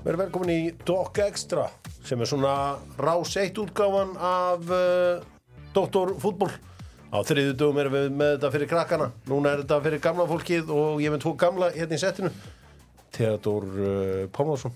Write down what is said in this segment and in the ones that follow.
Verið velkomin í Doc Extra sem svona rás 1 útgáfan af Dr. Fútbol. Á þriðju dögum erum við með þetta fyrir krakkana. Núna þetta fyrir gamla fólkið og ég með 2 gamla hérna í settinu. Theodor Pálmarsson.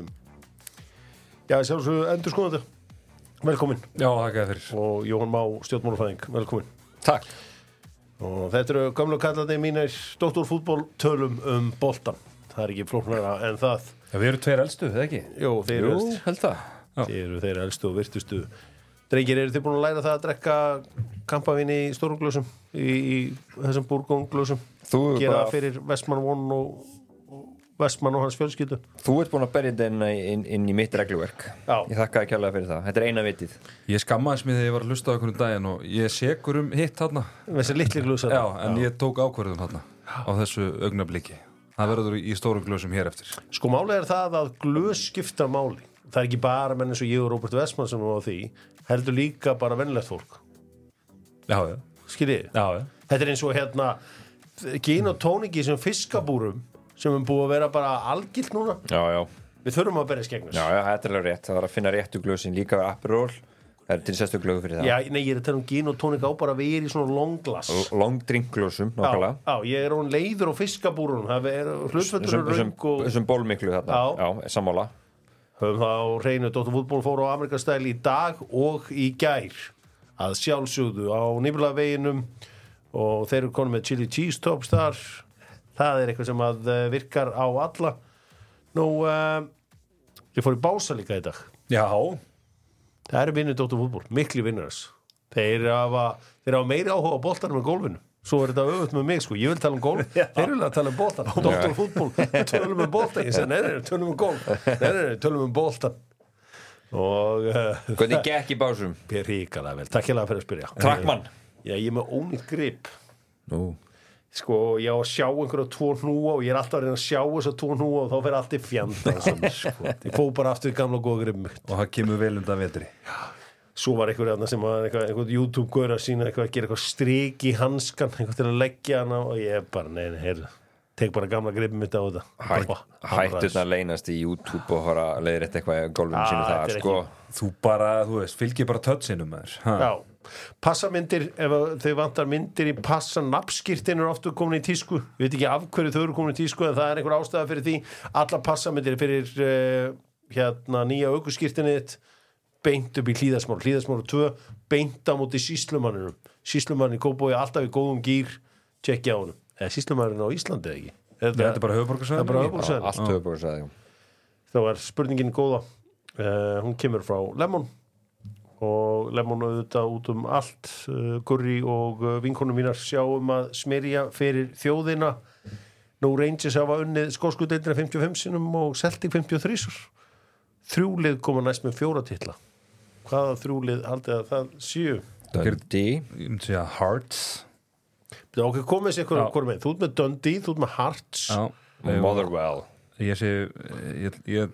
Já, sjálfsögðu endurskoðandi. Velkomin. Já, þakka fyrir. Og Jóhann Má, stjórnmálafræðing. Velkomin. Takk. Og þetta eru gamlu kallandi mínir Dr. Fútbol tölum boltan. Það ekki flóknara en það. Já, við erum 2 elstu, eða ekki? Jú, þeir eru elstu. Held það. Þeir eru þeir elstu og virtustu. Drengir, eru þið búin að læra það að drekka kampavín í stórum glösum? Í þessum búrgónglösum? Gera fyrir Vestmann von og Vestmann og hans fjölskyldu? Þú ert búin að berja þetta inn í mitt regluverk. Já. Ég þakkaði kærlega fyrir það. Þetta er eina vitið. Ég skammaðist mig þegar ég var að hlusta á einhvern daginn og ég sekur hitt þarna. Þessi litli glösar. Já, en ég tók ákvörðun þarna á þessu augnabliki. Það verður í stórum glösum hér eftir. Sko málið er það að glös skipta máli. Það er ekki bara menn eins og ég og Róbert Vestmann sem var á því, heldur líka bara venjulegt fólk. Já. Skiljið? Já. Þetta er eins og hérna gin og tóningi sem fiskabúrum sem er búið að vera bara algilt núna. Já. Við þurfum að berja skegnas. Já, þetta er alveg rétt. Það var að finna réttu glösin líka við Aperol. Það er til sérstu glögu fyrir það. Já, nei, ég er að tala gin og tónik á bara við í svona long glass. Long drink glösum, nákvæmlega. Já, ég er hún leiður á fiskabúrunum. Það er hlutföllur röng og... Þessum bólmiklu þarna. Já, sammála. Höfum það á hreinu. Dr. Fútbol fór á Amerikastæli í dag og í gær. Að sjálfsögðu á Nýbúlaveginum og þeir eru konum með chili cheese tops þar. Það er eitthvað sem að virkar á alla. Nú, ég fór í Bása líka í dag. Já. Það eru vinnir Dr. Fútbol, mikli vinnars. Þeir hafa meiri áhuga á boltanum en gólfinu. Svo er þetta öfugt með mig, sko. Ég vil tala um gólf, þeir vilja tala um boltan. Dr. Fútbol, tölum um boltan. Ég segi, nei, tölum um gólf. Nei, tölum um boltan. Og... Hvernig gekk í Básum? Ríkalega vel, takk hérlega fyrir að spyrja. Krakkmann? Já, ég er með ónýtt grip. Nú. Sko, ég á að sjá einhverja 2 hnúa og ég er alltaf að reyna að sjá þessa 2 hnúa og þá fer allt í fjanda sko. Ég fóð bara aftur í gamla góða grip mitt. Og það kemur vel undan vetri. Svo var einhver sem var einhver YouTube-gaur að sína að gera eitthvað strik í hanskan, eitthvað til að leggja hana og ég bara, nei, heyrðu, tek bara gamla gripið mitt á þetta. Hættu að leynast í YouTube og horfa að leiðrétta eitthvað í gólfinu sínu það, sko. Þú veist, fylgir bara touchinu með þér. Já. Passamyndir, ef þau vantar myndir í passa, nafnskírtin eru ofta komin í tísku, ég veit ekki af hverju þau eru komin í tísku en það er einhver ástæða fyrir því. Alla passamyndir fyrir nýja ökuskírtinni þitt beint upp í Hlíðarsmára 2, beint á móti sýslumanninum. Sýslumannin í Kópavogi alltaf í góðum gír, tjekkja á honum. Eða sýslumannin á Íslandi eða ekki? Þetta er bara höfuðborgarsvæðið. Allt höfuðborgarsvæðið, já. Þá er spurningin góða. Hún kemur frá Lemon og Lemon auðvitað út allt. Gurri og vinkonum mínar sjáum að smyrja fyrir þjóðina. Nú Rangers hafa unnið skosku deildina 55 sinnum og Celtic 53. 3 lið koma næst með 4 titla. Hvaða 3 lið haldið að það séu? Dundee. Ég myndi segja Hearts. Ok, komið sér hvort með. Þú ert með Dundee, þú ert með Hearts. Já. Motherwell. Ég segi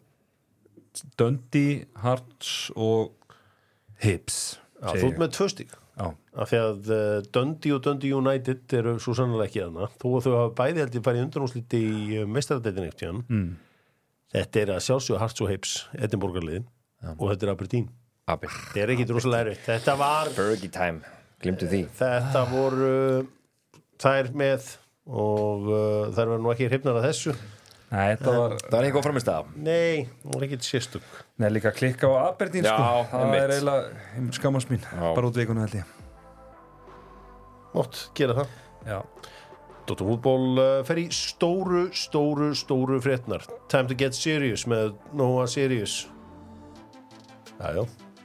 Dundee, Hearts og Hibs. Já, þú ert með 2 stík. Já. Af því að Dundee og Dundee United eru svo sannlega ekki þarna. Þó að þau hafa bæði held ég farið undanúrsliti í meistaradeildinni eftir Þetta er að sjálfsögðu Hearts og Hibs, Edinborgarliðin og þetta er Aberdeen. Þetta er ekki rosalega erfitt. Þetta var Fergie time, glimtu því. Þetta voru þær með og þær var nú ekki hrifnar að þessu. Nei, það var ekki góð framist af. Nei, það var ekki sérstök. Nei, líka klikka á Aberdeen, sko. Já, það er eiginlega skammast mín. Bara út vikuna held ég. Mátt gera það. Já. Dr. Fútbol fer í stóru fréttnar. Time to get serious með Nóa Sirius. Jájá.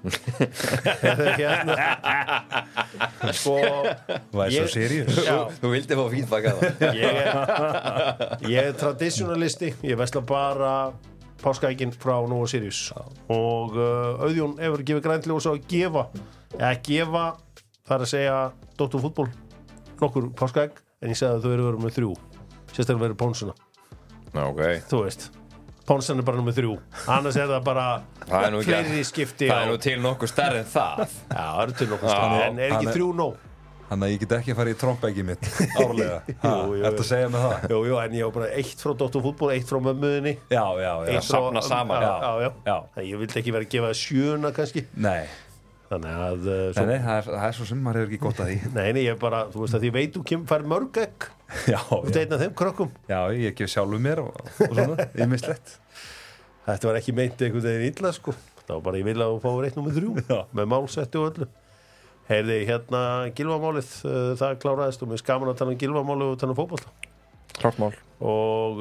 Sko Var svo serious? Þú vildi fá feedback að það. Ég er traditionalisti. Ég vesla bara páskaækinn frá Nóa Sirius og Auðjón hefur gefið grænt ljós á að gefa þar að segja Dr. Fútbol nokkur páskaæk en ég sagði að þau eru með 3 sérstaklega verið Pónsuna þú veist, Pónsan er bara nummer 3 annars er það bara fleiri skipti það er nú til nokkuð stærri en það já, það eru til nokkuð stærri en er ekki 3 nóg Þannig að ég get ekki að fara í trompeggi mitt árlega. Ertu að segja með það? Jú, en ég á bara 1 frá Dóttarfútból, 1 frá mömmuðinni. Já. Safna saman. Já. Ég vildi ekki vera að gefa 7 kannski. Nei. Þannig að... Nei, það er svo sem maður hefur ekki gott að því. Nei, ég bara, þú veist að ég veit þú fær mörg egg. Já. Þú veist einn af þeim krökkum. Já, ég gef sjálfur mér og svona, ýmislegt. Þetta var ekki meint einhvern veginn illa, sko. Það var bara, ég vil að þú fáir 1 númer 3 með málsetti og öllu. Heyrði, hérna Gylfamálið, það kláraðist og mér skaman að tala Gylfamálið og tala fótbolta. Klárt mál. Og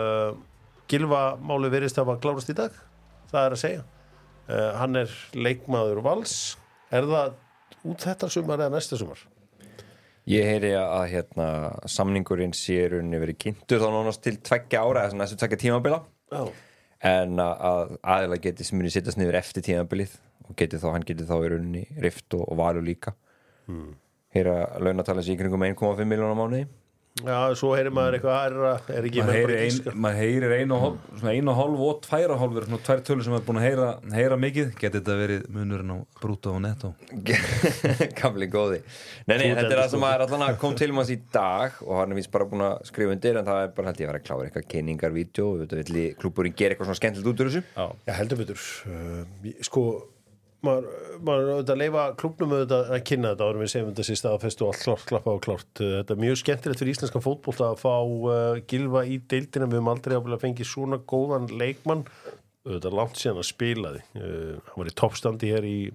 Gylfamálið virðist að klárast í dag, það að segja. Hann er leikmaður Vals. Er það út þetta sumar eða næsta sumar? Ég heyri að samningurinn sé rauninni verið kynntur þá nánast til 2 ára eða næstu 2 tímabila. Já. En að aðeinslega geti sem muni sittast niður eftir tímabilið og hann geti þá í rauninni Rift og Valur líka. Heyra launatalans í kringum 1,5 milljónar á mánuði. Já, svo heyrir maður eitthvað hærra, er ekki maður heyrir 1,5 og 2,5 svona 2 tölur sem maður búin að heyra mikið. Geti þetta verið munurinn á brútó og nettó? Gamli góði. Nei, þetta er það sem maður allan kom til maður í dag og hann er víst bara búin að skrifa undir en það er bara held ég að vera að klára eitthvað kynningarvídeó og þetta vill klúbburinn gera eitthvað svona skemmtilegt út úr þessu. Já, heldur betur. Sko maður auðvitað leifa klúbbnum auðvitað að kynna þetta árum við segjum þetta síst aðfestu og allt klárt, klappa og klárt. Þetta er mjög skemmtilegt fyrir íslenska fótbolta að fá Gylfa í deildina. Við höfum aldrei að fengið svona góðan leikmann. Auðvitað langt síðan að spilaði. Hann var í toppstandi hér í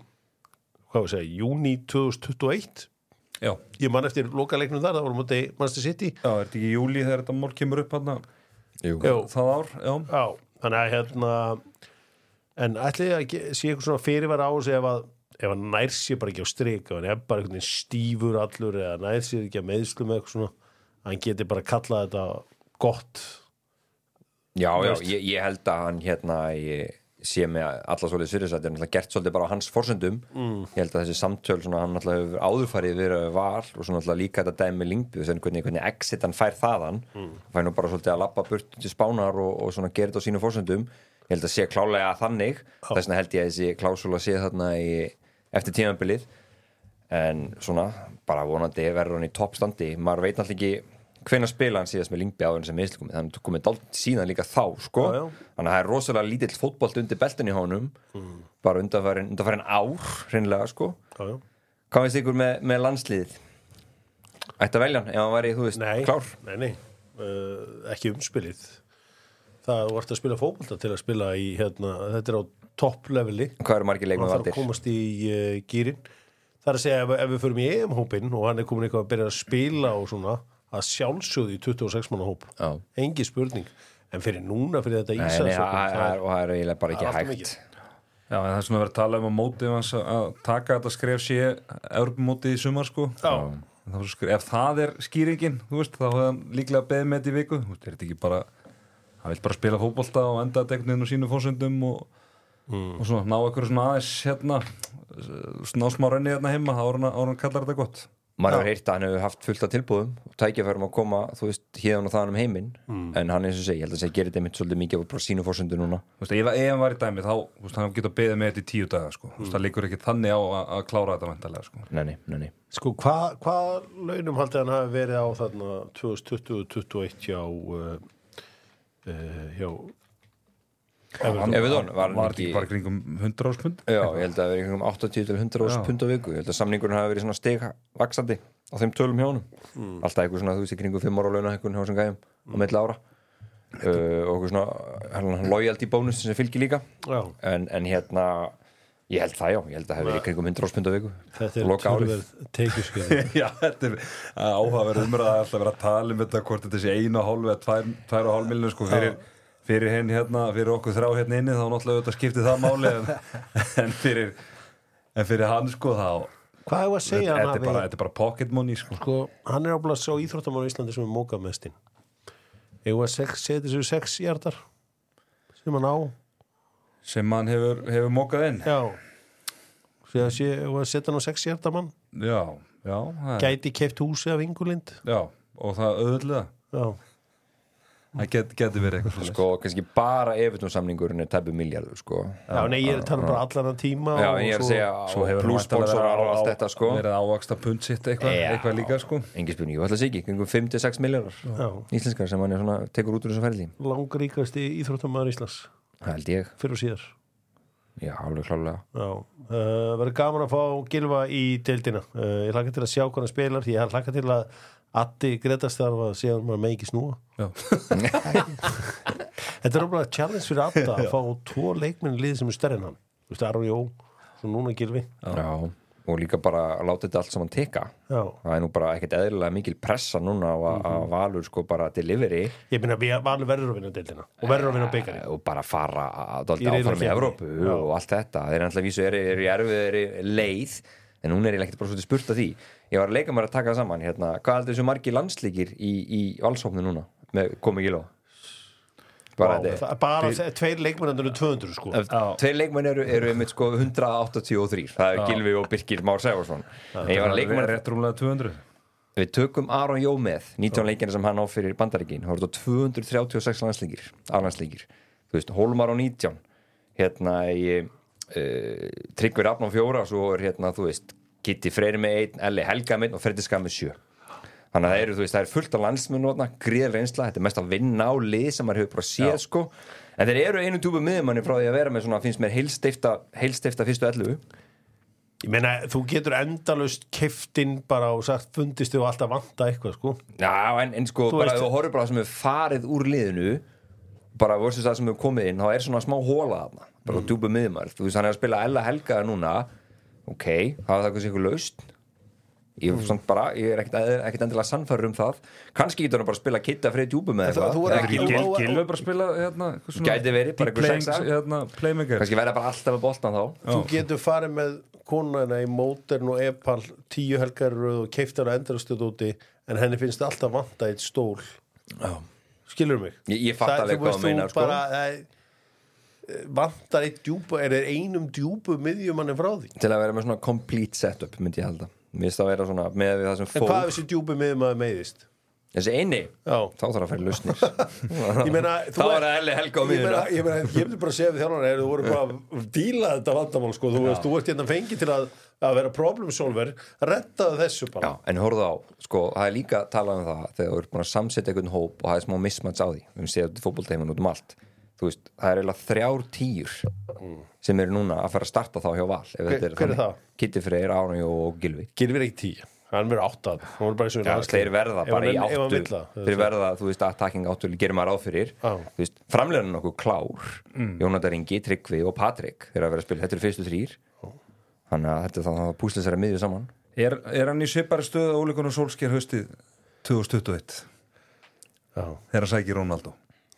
júní 2021. Já. Ég man eftir lokaleiknum þar, það voru mútið Manchester City. Já, er þetta ekki í júlí þegar þetta mál kemur upp hann? Jú. Það ár, já. Þannig að en ætli að sé eitthvað svona fyrirvara á þessu ef að nær sér bara ekki á strik ef hann er bara einhvern veginn stífur allur eða nær sér ekki að meðslum eitthvað svona að hann geti bara kallað þetta gott. Já, ég held að hann ég sé með alla svolítið svirðisætt er náttúrulega gert svolítið bara á hans forsendum. Ég held að þessi samtöl svona, hann náttúrulega hefur áðurfarið verið Val og svona náttúrulega líka þetta dæmi með Lyngby og hvernig exit hann fær þaðan fær nú bara svolítið að labba burt til Spánar og svona gera þetta á sínum forsendum. Ég held að sé klálega þannig þess vegna held ég að þessi klásúla sé þarna eftir tímabilið en svona bara vonandi verður hann í toppstandi maður veit náttúrulega ekki hvenær spila hann síðast með Lyngby áður sem meðslugum þannig að komið dálítið síðan líka þá sko þannig að það er rosalega lítill fótbolt undir beltin í honum bara undanfarin ár hreinlega sko hvað veist ykkur með landsliðið ætti að velja hann ef hann væri þú veist klár? Nei, ekki umspilið það vart að spila fótbolta til að spila í þetta er á toppleveli hvað eru margir leikmenn valdir? Það þarf að komast í gýrin það er að segja ef við förum í EM-hópin og hann er komin eitthvað að byrja að spila og svona að sjálfsögðu í 26 manna hóp engi spurning en fyrir núna fyrir þetta og það er eiginlega bara ekki hægt Já, en það er svona verið að tala um á móti að taka þetta skref sé Evrópumótið í sumar sko ef það er skýringin þú veist þá hefði hann líklega beðið með þetta í viku þú veist, er þetta ekki bara hann vil bara spila fótbolta og enda tekninu og sínu fórsöndum og svona ná eitthvað svona aðeins ná smá renni heima þá hann kallar þetta gott maður hefur heyrt að hann hefur haft fullt af tilbúðum og tækifærum að koma, þú veist, hérna og þaðan heiminn en hann eins og segi, ég held að gerir þetta mitt svolítið mikið á sínu fórsöndu núna þú veist, ef hann var í dæmi þá hann geta beðið með þetta í 10 daga sko. Það liggur ekki þannig á að klára þetta væntanlega sko. Nei. Sko, hvað launum haldið hann hafi verið á þarna 2020-2021 hjá Everton var ekki bara kringum 100.000 pund? Já, ég held að það verið kringum 80 til 100.000 pund á viku ég held að samningurinn hafi verið svona stigvaxandi á þeim tölum hjá honum alltaf eitthvað svona, þú veist, kringum 5 ára launahækkun hjá þessum gæjum á milli ára og eitthvað svona loyalty bónus sem fylgir líka en ég held það ég held að það hefði verið kringum 100.000 pund á viku þetta er tölverð tekjuskeiði Já, þetta er áhugaverð umræða alltaf verið að tala um þetta hvort þetta sé 1,5 eða 2,5 miljónir sko fyrir henn fyrir okkur 3 hérna inni þá náttúrulega þetta skipti það máli en fyrir hann sko þá hvað er að segja þetta er bara pocket money sko hann er áblast sá íþróttamann í Íslandi sem er mókað mestinn ég var setja þessu 6 hjartar sem hann á sem hann hefur mókað inn ég var að setja hann á 6 hjartamann já gæti keypt húsi af Ingulind já og það auðvitað það geti verið eitthvað sko, kannski bara Everton-samningurinn tæpu milljarður, sko. Já, nei, ég tala bara allan tíma Já, en ég að segja, svo hefur plussponsorar og allt þetta, sko. verið ávaksta pund sitt eitthvað líka, sko. Engin spurning, ég ætla að segja ekki, kringum 5-6 milljarðar íslenskar sem hann svona, tekur út úr þessu ferli. Langríkasti íþróttamaður Íslands. Það held ég. Fyrr og síðar. Já, alveg klálega. Já, verður gaman að fá Gylfa í deildina. Ég hlakka til að sjá hvað hann spilar, ég hlakka til að Addi Gretast þarf að segja að maður með ekki snúa. Þetta er bara challenge fyrir Adda að fá 2 leikmenn í liði sem er stærri en hann. Þú veist, Aron Jó, svo núna Gylfi. Já, og líka bara að láta þetta allt saman teka. Já. Það er nú bara ekkert eðlilega mikil pressa núna að Valur sko bara delivery. Ég meina, Valur verður að vinna deildina og verður að vinna byggarinn. Og bara fara áfram í Evrópu og allt þetta. Þeir náttúrulega vísu eru í erfiðri leið, en núna er ég ekkert bara svolítið spurt að því. Ég var að leika mér að taka það saman hérna. Hvað heldur þessu margir landsleikir í valshóknu núna með komið Gylfa? Bara 2 leikmenn eru 200 sko. 2 leikmenn eru einmitt sko 183. Það er Gylfi og Birkir Már Sævarsson. En ég var að leika mér rétt rúmlega 200. Við tökum Aron Jó með 19 leikina sem hann á fyrir Bandaríkin. Það voru 236 landsleikir. Þú veist, Hólmar á 19. Hérna í Tryggvi Rafn á 4, svo er hérna, þú veist, Kitty Freyr með 1, Elli Helga með 1 og Freddi Skar með 7. Þannig að það er fullt af landsmenn gríðar reynsla, þetta er mest að vinna á lið sem maður hefur bara séð, sko. En þeir eru einu djúpu miðjumanni frá því að vera með svona, finnst mér heilstifta fyrstu 11. Ég meina, þú getur endalaust keyptinn bara og sagt fundist þig og alltaf vanta eitthvað, sko. Já, en sko, bara þú horfir bara sem hefur farið úr liðinu, bara versus það sem hefur komið inn, þá er svona smá hóla þarna, bara djúpu miðjumann. Þú veist, hann er að spila Ella Helga núna, ok, það var kannski eitthvað laust. Ég er ekkert endilega sannfærður það. Kannski getur hann bara að spila Kitta Freyr djúpu með eitthvað. Gylfi bara að spila gæti verið, bara eitthvað playmaker. Kannski verða bara alltaf með boltan þá. Þú getur farið með konuna í Modern og Epal 10 helgar og keypt hana endurastöð úti, en henni finnst alltaf vanta eitt stól. Skilur mig? Ég fatt alveg hvað þú meinar, sko. Vantar eitt djúpu, er einum djúpu miðjumanni frá því? Til að vera með svona complete setup, myndi ég halda. Mér finnst að vera svona með það sem fór. En hvað þessi djúpi miðjumaður meiðist? Þessi eini? Já. Þá þarf að færa lausnir. Ég meina, þá er það Elli Helga á miðjuna. Ég myndi bara að segja við þjálfarna, þú voru bara að díla þetta vandamál, sko. Þú ert hérna fengið til að vera problem solver, rettaðu þessu bara. Já, en horfðu á, sko, það er líka talað um það þegar þú ert búin að samsetja einhvern hóp og það er smá mismatch á því. Við séum þetta fótboltaheiminum út allt. Þú veist, það er eiginlega 3 tíur sem eru núna að fara að starta þá hjá Val. Hver er það? Kitty Freyr, Aron og Gylfi. Gylfi er ekki 10, hann verður 8. Hann verður bara eins og þeir verða bara í 8. Þeir verða, þú veist, attacking 8 gerir maður ráð fyrir. Þú veist, framleiðan nokkuð klár. Jónatan Ingi, Tryggvi og Patrik þeir að vera að spila, þetta eru fyrstu 3. Þannig að þetta er það að púsla þessari miðju saman. Er hann í svipari stöðu að Ole Gunnar Solskjær haustið 2021? Þegar hann sækir Ronaldo.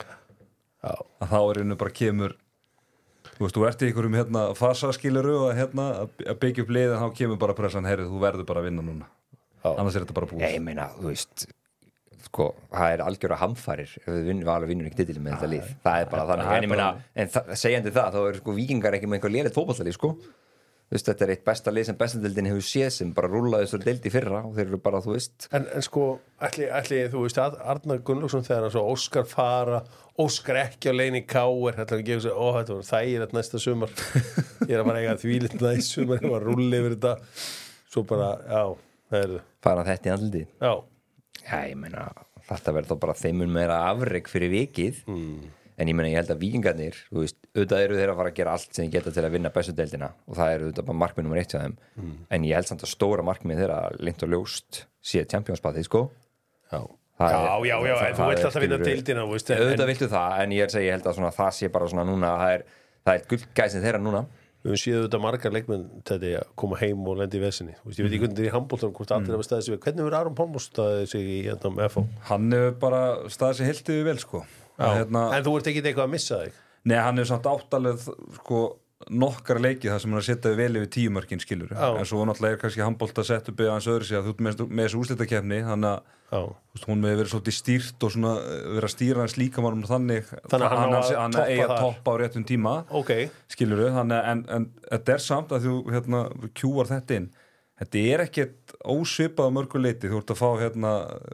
Að þá er hennu bara kemur, þú veist, þú ert í einhverjum hérna fasaskiluru og hérna að byggja upp liðið, þá kemur bara pressan, heyrðu, þú verður bara að vinna núna. Annars er þetta bara búið. Ég meina, þú veist, sko, það er algjör að hamfarir ef við alveg vinnur ekki titil með þetta lið. Það er bara þannig, en ég meina, en segjandi það, þá er sko Víkingar ekki með einhver lélegt fótboltalið, sko. Þú veist, þetta er eitt besta lið sem bestadildin hefur séð sem bara rúlaði þessar deildi í fyrra og þeir eru bara, þú veist. En sko, ætli, þú veist, Arnar Gunnlaugsson þegar hann svo Óskar fara, Óskar ekki á leiðin í K.R. Þetta var að gefa sér, þetta var þægilegt næsta sumar. Ég er að fara eiga þvílitt næst sumar, ég var að rúlla yfir þetta. Svo bara, það er fara þetta í andliti. Já, ég meina, þetta verður þá bara þeimur meira afrek fyrir vikið. En ég meina, ég held að Víkingarnir, þú veist, auðvitað eru þeir að fara að gera allt sem ég geta til að vinna bestu deildina og það eru auðvitað bara markmið nummer 1 hjá þeim. En ég held samt að stóra markmið þeirra lengt og ljóst sé Champions-spaðið, sko. Já, en þú vilt alltaf vinna deildina, þú veist. Auðvitað viltu það, en ég held að svona, það sé bara svona núna, það er gullgæsin þeirra núna. Við höfum séð auðvitað margar leikmenn þetta að koma heim og lendi í vesinni. Ég veit ekki hvernig þetta er í handboltanum, hvort allir hafa staðið sig við. Hvernig hefur Aron Pálmars staðið sig í FH? Hann hefur bara staðið sig heilt yfir vel, sko. En þú ert ekki eitthvað að missa þig? Nei, hann hefur samt áttalega sko nokkar leikið þar sem hann setjaði vel yfir 10 mörkin skilur. En svo náttúrulega er kannski handbolta sett upp eða hans öðru sig að þú ert með þessu úrslitakeppni þannig að hún hefur verið svolítið stýrt og svona verið að stýra hans líkamannum þannig að hann eigi að toppa á réttum tíma skilur þannig en þetta er samt að þú kjúar þetta inn. Þetta er ekkert ósvipað á mörgu leiti. Þú ert að fá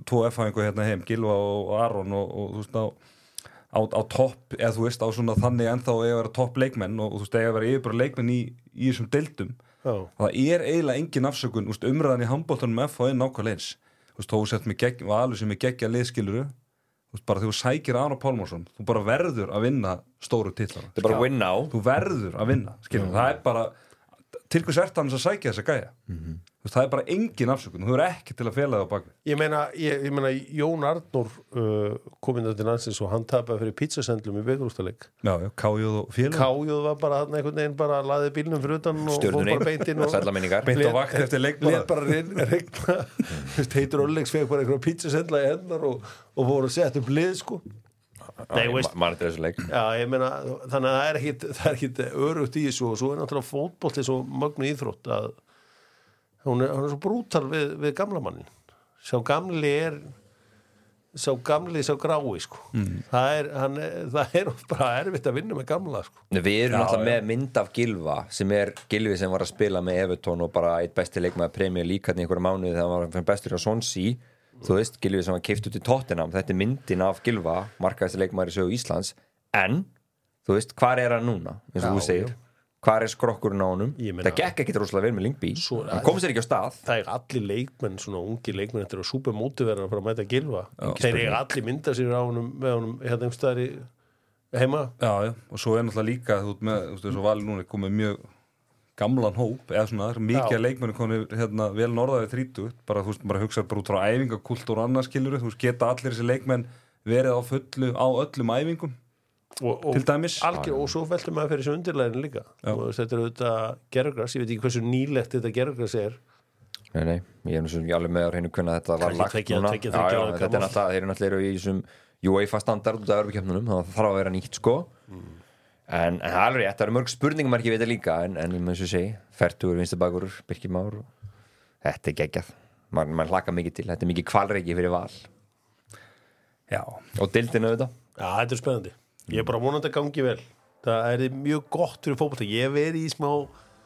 tvo F-fæðingu hérna heim, Gylfa og Aron og þú veist á topp, eða þú veist á svona þannig ennþá eiga að vera topp leikmenn og þú veist eiga að vera yfirbara leikmenn í þessum deildum það eiginlega engin afsökun, þú veist, umræðan í handboltanum F og nákvæmlega eins, þú veist, þú sett mig gegn og alveg sem er geggja liðskiluru, þú veist, bara þegar þú sækir Aron Pálmarsson, þú bara verður að vinna stóru titlar. Þetta er bara win now. Þú verður að vinna, skilur, það er bara til hvers ert hann að sækja þessa gæja þú veist, það er bara engin afsökun þú er ekki til að fela það á baki ég meina Jón Arnór kom inn til landsins og hann tapaði fyrir pizzasendlum í bikarúrstaleik Kájóð og félag Kájóð var bara hann einhvern veginn bara laði bílnum fyrir utan og fór bara beintinn og beint á vakt eftir leik bara regna heitur Ollegs fekk bara einhverja pizzasendla í hennar og voru að setja upp lið sko Nei, maður er þessu leik. Já, ég meina, þannig að það er ekkit örugt í þessu og svo er náttúrulega fótbolti svo mögnu íþrótt að hún er svo brútal við gamla mannin. Sá grái, sko. Það er bara erfitt að vinna með gamla, sko. Við erum náttúrulega með mynd af Gylfa sem er Gylfi sem var að spila með Everton og bara eitt besti leikmaður Premier League hérna í einhverja mánuði þegar hann var bestur á Swansea. Þú veist, Gylfi sem var keypt út í Tottenham, þetta er myndin af Gylfa, markaðasti leikmaður í sögu Íslands, en þú veist, hvar er hann núna, eins og þú segir hvar er skrokkurinn á honum, það gekk ekkit rosalega vel með Lyngby, hann kom sér ekki á stað það er allir leikmenn, svona ungi leikmenn þetta eru super mótiverðar að fara að mæta Gylfa þeir eru allir mynda sér á honum með honum hérna einhverstaðar heima já, og svo er náttúrulega líka þú veist með, þú veist, svo Valur núna komið mjög gamlan hóp, eða svona mikið leikmennu komið hérna vel norðaði 30 bara þú veist, bara hugsaður bara út frá æfingakultúr og annað skilur, þú veist, geta allir þessi leikmenn verið á fullu á öllum æfingum og til dæmis og svo veltum maður fyrir þessu undirlegin líka og þetta er auðvitað gerðugras, ég veit ekki hversu nýlegt þetta gerðugras er Nei, ég er náttúrulega alveg með á hreinu hvernig þetta var lagt núna þetta er náttúrulega, þeir eru náttúrulega í þessum UEFA standard út af Evrópukeppnunum, það þarf að vera nýtt sko En það er alveg rétt, það eru mörg spurningamarki við þetta líka en eins og segi, Fertugur, Vinstabakur, Birkir Már þetta er geggjað, mann hlakka mikið til þetta er mikið kvalreiki fyrir Val Já og deildinu auðvitað Já, þetta er spennandi, ég er bara vonandi að gangi vel það er mjög gott fyrir fótbolta ég verið í smá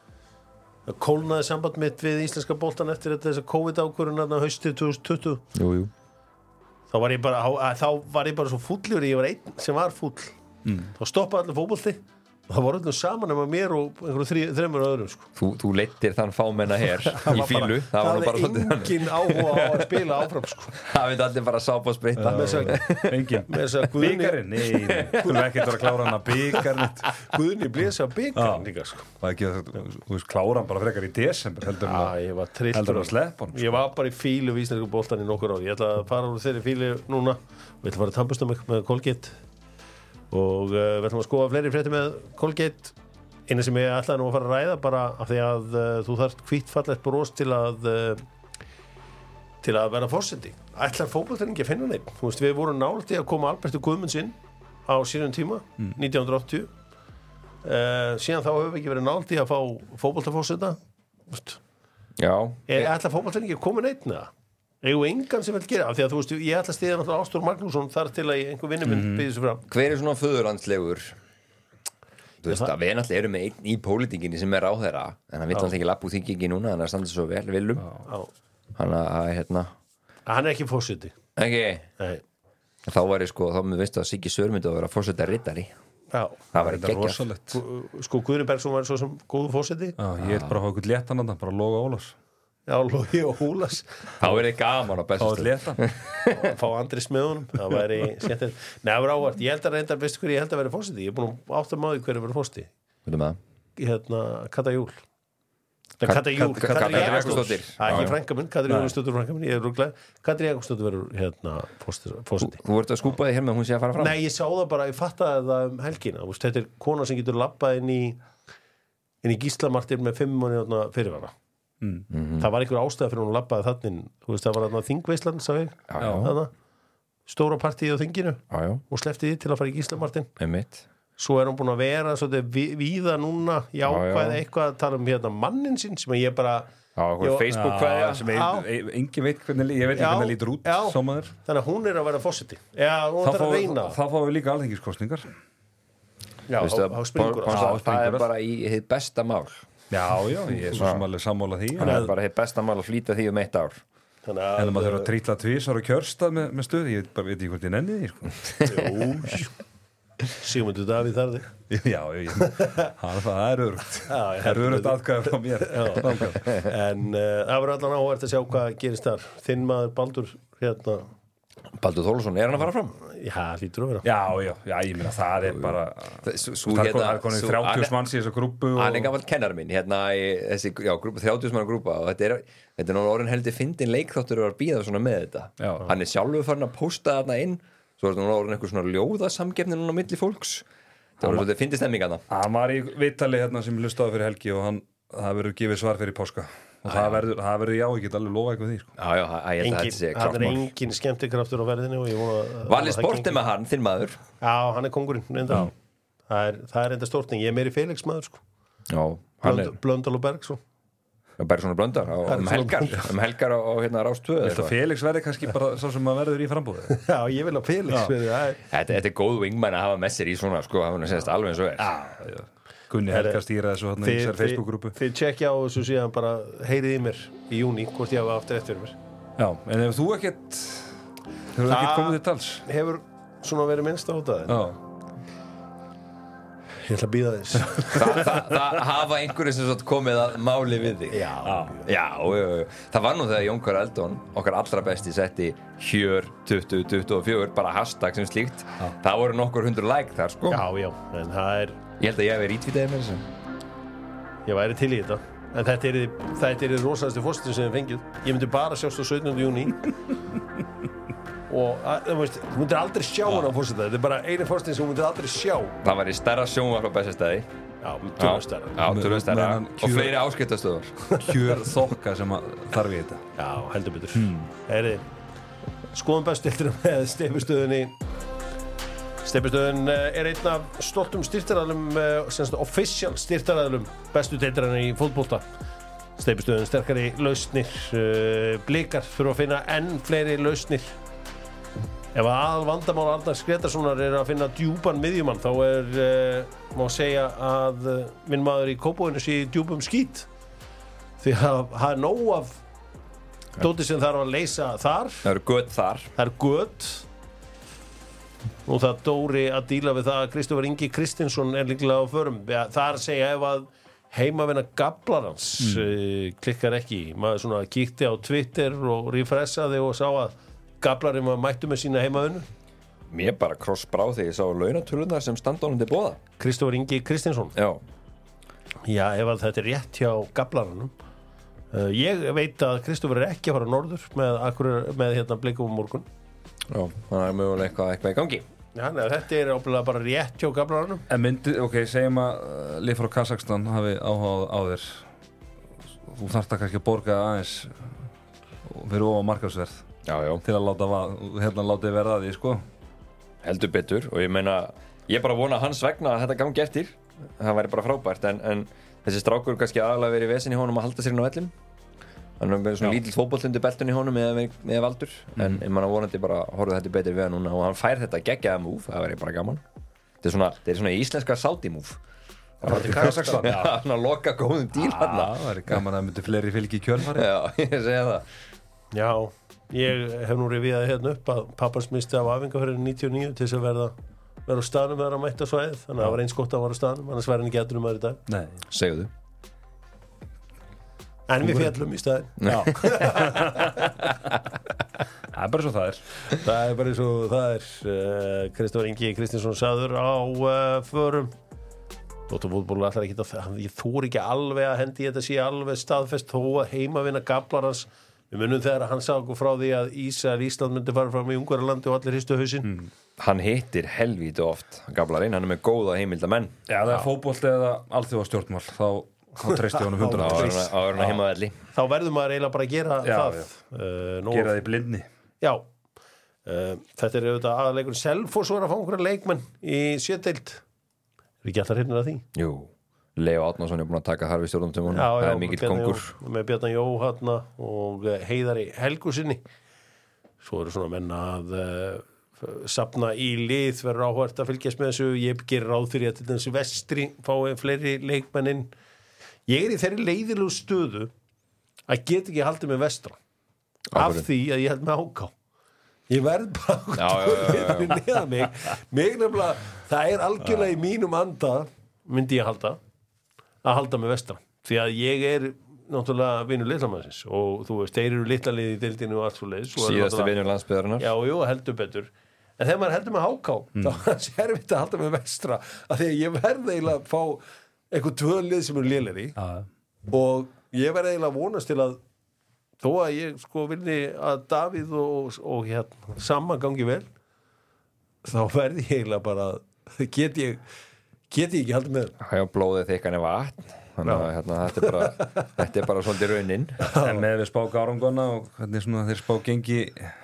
kólnaði samband mitt við íslenska boltan eftir þessa COVID-ákvörðun haustið 2020 Jú þá var ég bara svo fullur ég var einn sem var full þá stoppaði allir fótbolti og það var öllum saman með mér og einhverjum þremur öðrum sko. Þú leittir þann fámenna hér í fílu það var engin áhuga á að spila áfram sko. Það veit allir bara sápa og spritta engin bíkarinn, þú ekkert vera að klára hann að bíkarinn Guðni blésa bíkarinn líka sko. þú veist klára hann bara frekar í desember heldur að sleppa hann ég var bara í fílu vísnæsku boltan í nokkur ár ég ætla að fara úr þeirri fílu núna og ég ætla að fara að tampast með Colgate og við ætlum að skoða fleiri fréttir með Colgate eina sem ég ætlaði nú að fara að ræða bara af því að þú þarft hvítfallegt bros til að vera forseti ætlar fótboltinn ekki að finna neitt þú veist við vorum nálægt í að koma Albertur Guðmunds inn á sínum tíma 1980 síðan þá höfum við ekki verið nálægt í að fá fótboltaforseta Já ætlar fótboltinn ekki að koma neitt neða Egu engan sem vil gera, af því að þú veist, ég ætla að stiða náttúrulega Ástór Magnússon þar til að einhver vinnuminn býður sig fram. Hver er svona föðurlandslegur? Þú veist að við náttúrulega erum með einn í pólitíkinni sem er ráðherra, en hann vill náttúrulega ekki lappa úr þingingi núna, hann er standið svo vel, Willum. Hann er ekki fórseti. Ekki? Nei. Þá var ég sko, þá með veistu að Siggi Sör myndi að vera fórseta riddari. Já. Það var ekki rosalegt. Sko Guðni Bergsson var svo sem góðu fórseti. Já, ég er bara að hafa okkur léttan andan, bara Loga Ólafs. Já, Logi og Húlas þá verið gaman á bestu fá Andri smiðunum það væri skemmtilegt Nei, það var ávart, ég held að reyndar veistu hver ég held að vera fórseti ég er búin að átta maður hver er verið fórseti Kata Júl Kata Jakobsdóttir ekki frænka minn, Katrín Jakobsdóttir frænka minn ég er rúglega, Katrín Jakobsdóttir verður fórseti Þú vart að skúpa þig hér með hún sé að fara fram Nei, ég sá það bara, ég fattaði það helgina þetta er kona sem getur labbað inn í Gíslamartin með 5 mánuðna fyrirvara það var einhver ástæða fyrir hún labbaði þannig þú veist það var þarna Þingveisland sá ég þarna, stóra partíð á Þinginu og sleppti því til að fara í Gíslamartin svo er hún búin að vera svolítið víða núna jákvæð eitthvað að tala hérna mannin sinn sem ég bara Facebook hvaðja sem engin veit hvernig ég veit ekki hvernig það lítur út somaður þannig að hún er að vera fórseti þá fáum við líka alþingiskostningar það er bara í hið besta mál Já, ég er svo sem alveg sammála því Það er bara hitt besta mál að flýta því 1 ár Þannig En maður þurfa að trítla tvisvar á kjörstað með stöði, ég bara veit ekki hvort ég nenni því sko. Sigmundur Davíð þar þig. Já, það er örugt. Það er örugt aðgæður frá mér. En það verður allan áhvert að sjá hvað gerist þar. Þinn maður Baldur hérna. Baldur Þólasson, hann að fara fram? Já, hlýtur að vera. Já, ég meina það er bara það er konið 30 manns í þessa grúpu Hann er gamall kennar minn, þessi 30 manna grúpa og þetta er nú orðin heldur fyndin leikþáttur að bíða svona með þetta. Hann er sjálfur farin að posta þarna inn, svo er þetta nú orðin eitthvað svona ljóðasamgefni núna á milli fólks. Það var svolítið fyndið stemming þarna. Hann var í vitali hérna sem hlustaði fyrir helgi og það verður gefið svar fyrir páska. Og það verður já, ég get alveg lofa eitthvað því sko. Já, ég held að þetta sé hann er engin skemmtikraftur á verðinu og ég vona Valli sportið með hann, þinn maður. Já, hann er kóngurinn það er enda stórting, ég er meiri Felix maður sko. Já, Blöndal og Berg svo. Bergsson og Blöndal helgar á hérna Rástvö. Viltu að Felix verði kannski bara svo sem að verður í frambúði? Já, ég vil að Felix verði. Þetta er góð wingman að hafa með sér í svona sko, hann er alveg eins og Gunni Helga stýra þessu í þessar Facebook-grúpu. Þið tjekkja á þessu síðan bara heyrið í mér í júní hvort ég hafa aftur eftir mér. Já, en ef þú ekkert komið til tals? Hefur svona verið minnst á það. Já. Ég ætla að bíða þess. Það hafa einhverju sem komið að máli við þig. Já. Það var nú þegar Jón Kvar Eldon, okkar allra besti, setti Hjör 2024, bara hashtag sem slíkt. Það voru nokkur 100 like þar, sko. Já, en það er Ég held að ég hef rítvítaði með þessu. Ég væri til í þetta. En þetta er rosalegasti fórsetin sem þið fengið. Ég myndi bara sjást á 17. júní. Og þú myndir aldrei sjá hann á fórseta. Þetta er bara einu fórsetin sem þú myndir aldrei sjá. Það var í stærra sjónvarp á Bessastæði. Já, tölvöld stærra. Og fleiri áskiptastöðar. Kjör þokka sem þarf í þetta. Já, heldur betur. Skoðum bestildina með Steypustöðinni. Steypustöðin er einn af stoltum styrktaraðlum, official styrktaraðlum bestu deildarinnar í fótbolta. Steypustöðin sterkari lausnir, Blikar þurfa að finna enn fleiri lausnir. Ef aðal vandamál Arnars Gretarssonar er að finna djúpan miðjumann, þá má segja að minn maður í Kópavoginum sé í djúpum skít. Því að það er nóg af dóti sem þarf að leysa þar. Það eru göt þar. Það eru göt. Og það Dóri að díla við það að Kristoffer Ingi Kristinsson er líklega á förum. Það er að segja ef að heimavinna gablarans klikkar ekki. Maður svona kíkti á Twitter og refressaði og sá að gablarinn var mættu með sína heimavinnu. Mér bara krossbrá þegar ég sá launatölunar sem standa honum til boða. Kristoffer Ingi Kristinsson. Já, ef að þetta er rétt hjá gablaranum. Ég veit að Kristoffer er ekki að fara norður með hérna Blikum á morgun. Já, þannig að mögulega eitthvað í gangi. Já, þetta er ábyggilega bara rétt hjá gablaranum. En segjum að lið frá Kazakstan hafi áhuga á þér. Þú þarft að kannski að borga aðeins fyrir ofan markaðsverð. Já. Til að láta verða því, sko. Heldur betur, og ég meina, ég bara vona hans vegna að þetta gangi eftir. Það væri bara frábært, en þessi strákur kannski aðalega verið í vesen í honum að halda sér inn á vellum. Hann er með svona lítill fótbolti undir beltun í honum með Valdur, en mann vonandi bara horfðu þetta betur við hann núna og hann fær þetta geggjaða múf, það verður bara gaman. Þetta er svona íslenska Saudi-múf. Það var til Kazakstan. Já, svona loka góðum díl hann. Það verður gaman að myndi fleiri fylgi í kjölfari. Já, ég segja það. Já, ég hef nú rifiðað hérna upp að pappans misti af æfingarferðinni 99 til þess að vera á staðnum með að mæta svæðið, þannig að það var eins gott að vera á staðnum, annars væri hann ekki aðdurum aðra í dag. Nei, segðu. En við fjallum í staðin. Já. Það er bara svo það er. Það er bara svo það er. Kristoffer Ingi Kristinsson sagður á förum. Dóttarfútból ætlar ekki að ég þór ekki alveg að hendi þetta sé alveg staðfest þó að heimavinna gablarans. Við munum þegar hann sagði okkur frá því að Ísland myndi fara fram í Ungverjalandi og allir hristu hausinn. Hann hittir helvíti oft gablarinn, hann er með góða heimildamenn. Já, það er fótbolti eða alþjóðastjórnmál, þá treysti honum 100%. Á örna heimavelli. Þá verður maður eiginlega bara að gera það. Gera það í blindni. Já. Þetta er auðvitað aðleikur Selfoss var að fá einhverja leikmenn í sjödeild. Er ekki alltaf hrifnir af því? Jú. Leo Átnason er búin að taka þar við stjórnum það er mikill kongur með Bjarna Jóhanna og Heiðari Helgusinni svo eru svona menn að safna í lið verður áhvert að fylgjast með þessu ég gerir ráð fyrir að til þessu vestri fái fleiri leikmennin ég er í þeirri leiðilegu stöðu að geta ekki haldið með vestra af því að ég held með HK ég verð bara neða mig nefnilega, það er algjörlega í mínum anda myndi ég halda með vestra því að ég er náttúrulega vinur litlamannsins og þú veist, þeir eru litla liði í deildinu og allt svo leiðis síðasti vinur landsbyggðarinnar já, heldur betur en þegar maður heldur með HK þá er það erfitt að halda með vestra af því að ég verð eiginlega að fá eitthvað tvölið sem eru lélegri og ég verð eiginlega að vonast til að þó að ég sko vilni að Davíð og hérna saman gangi vel þá verði ég eiginlega bara get ég ekki haldið með já, blóðið þykkan er vatn þannig að hérna, þetta er bara svolítið raunin en með við spá gárangona og hvernig svona þeir spá gengi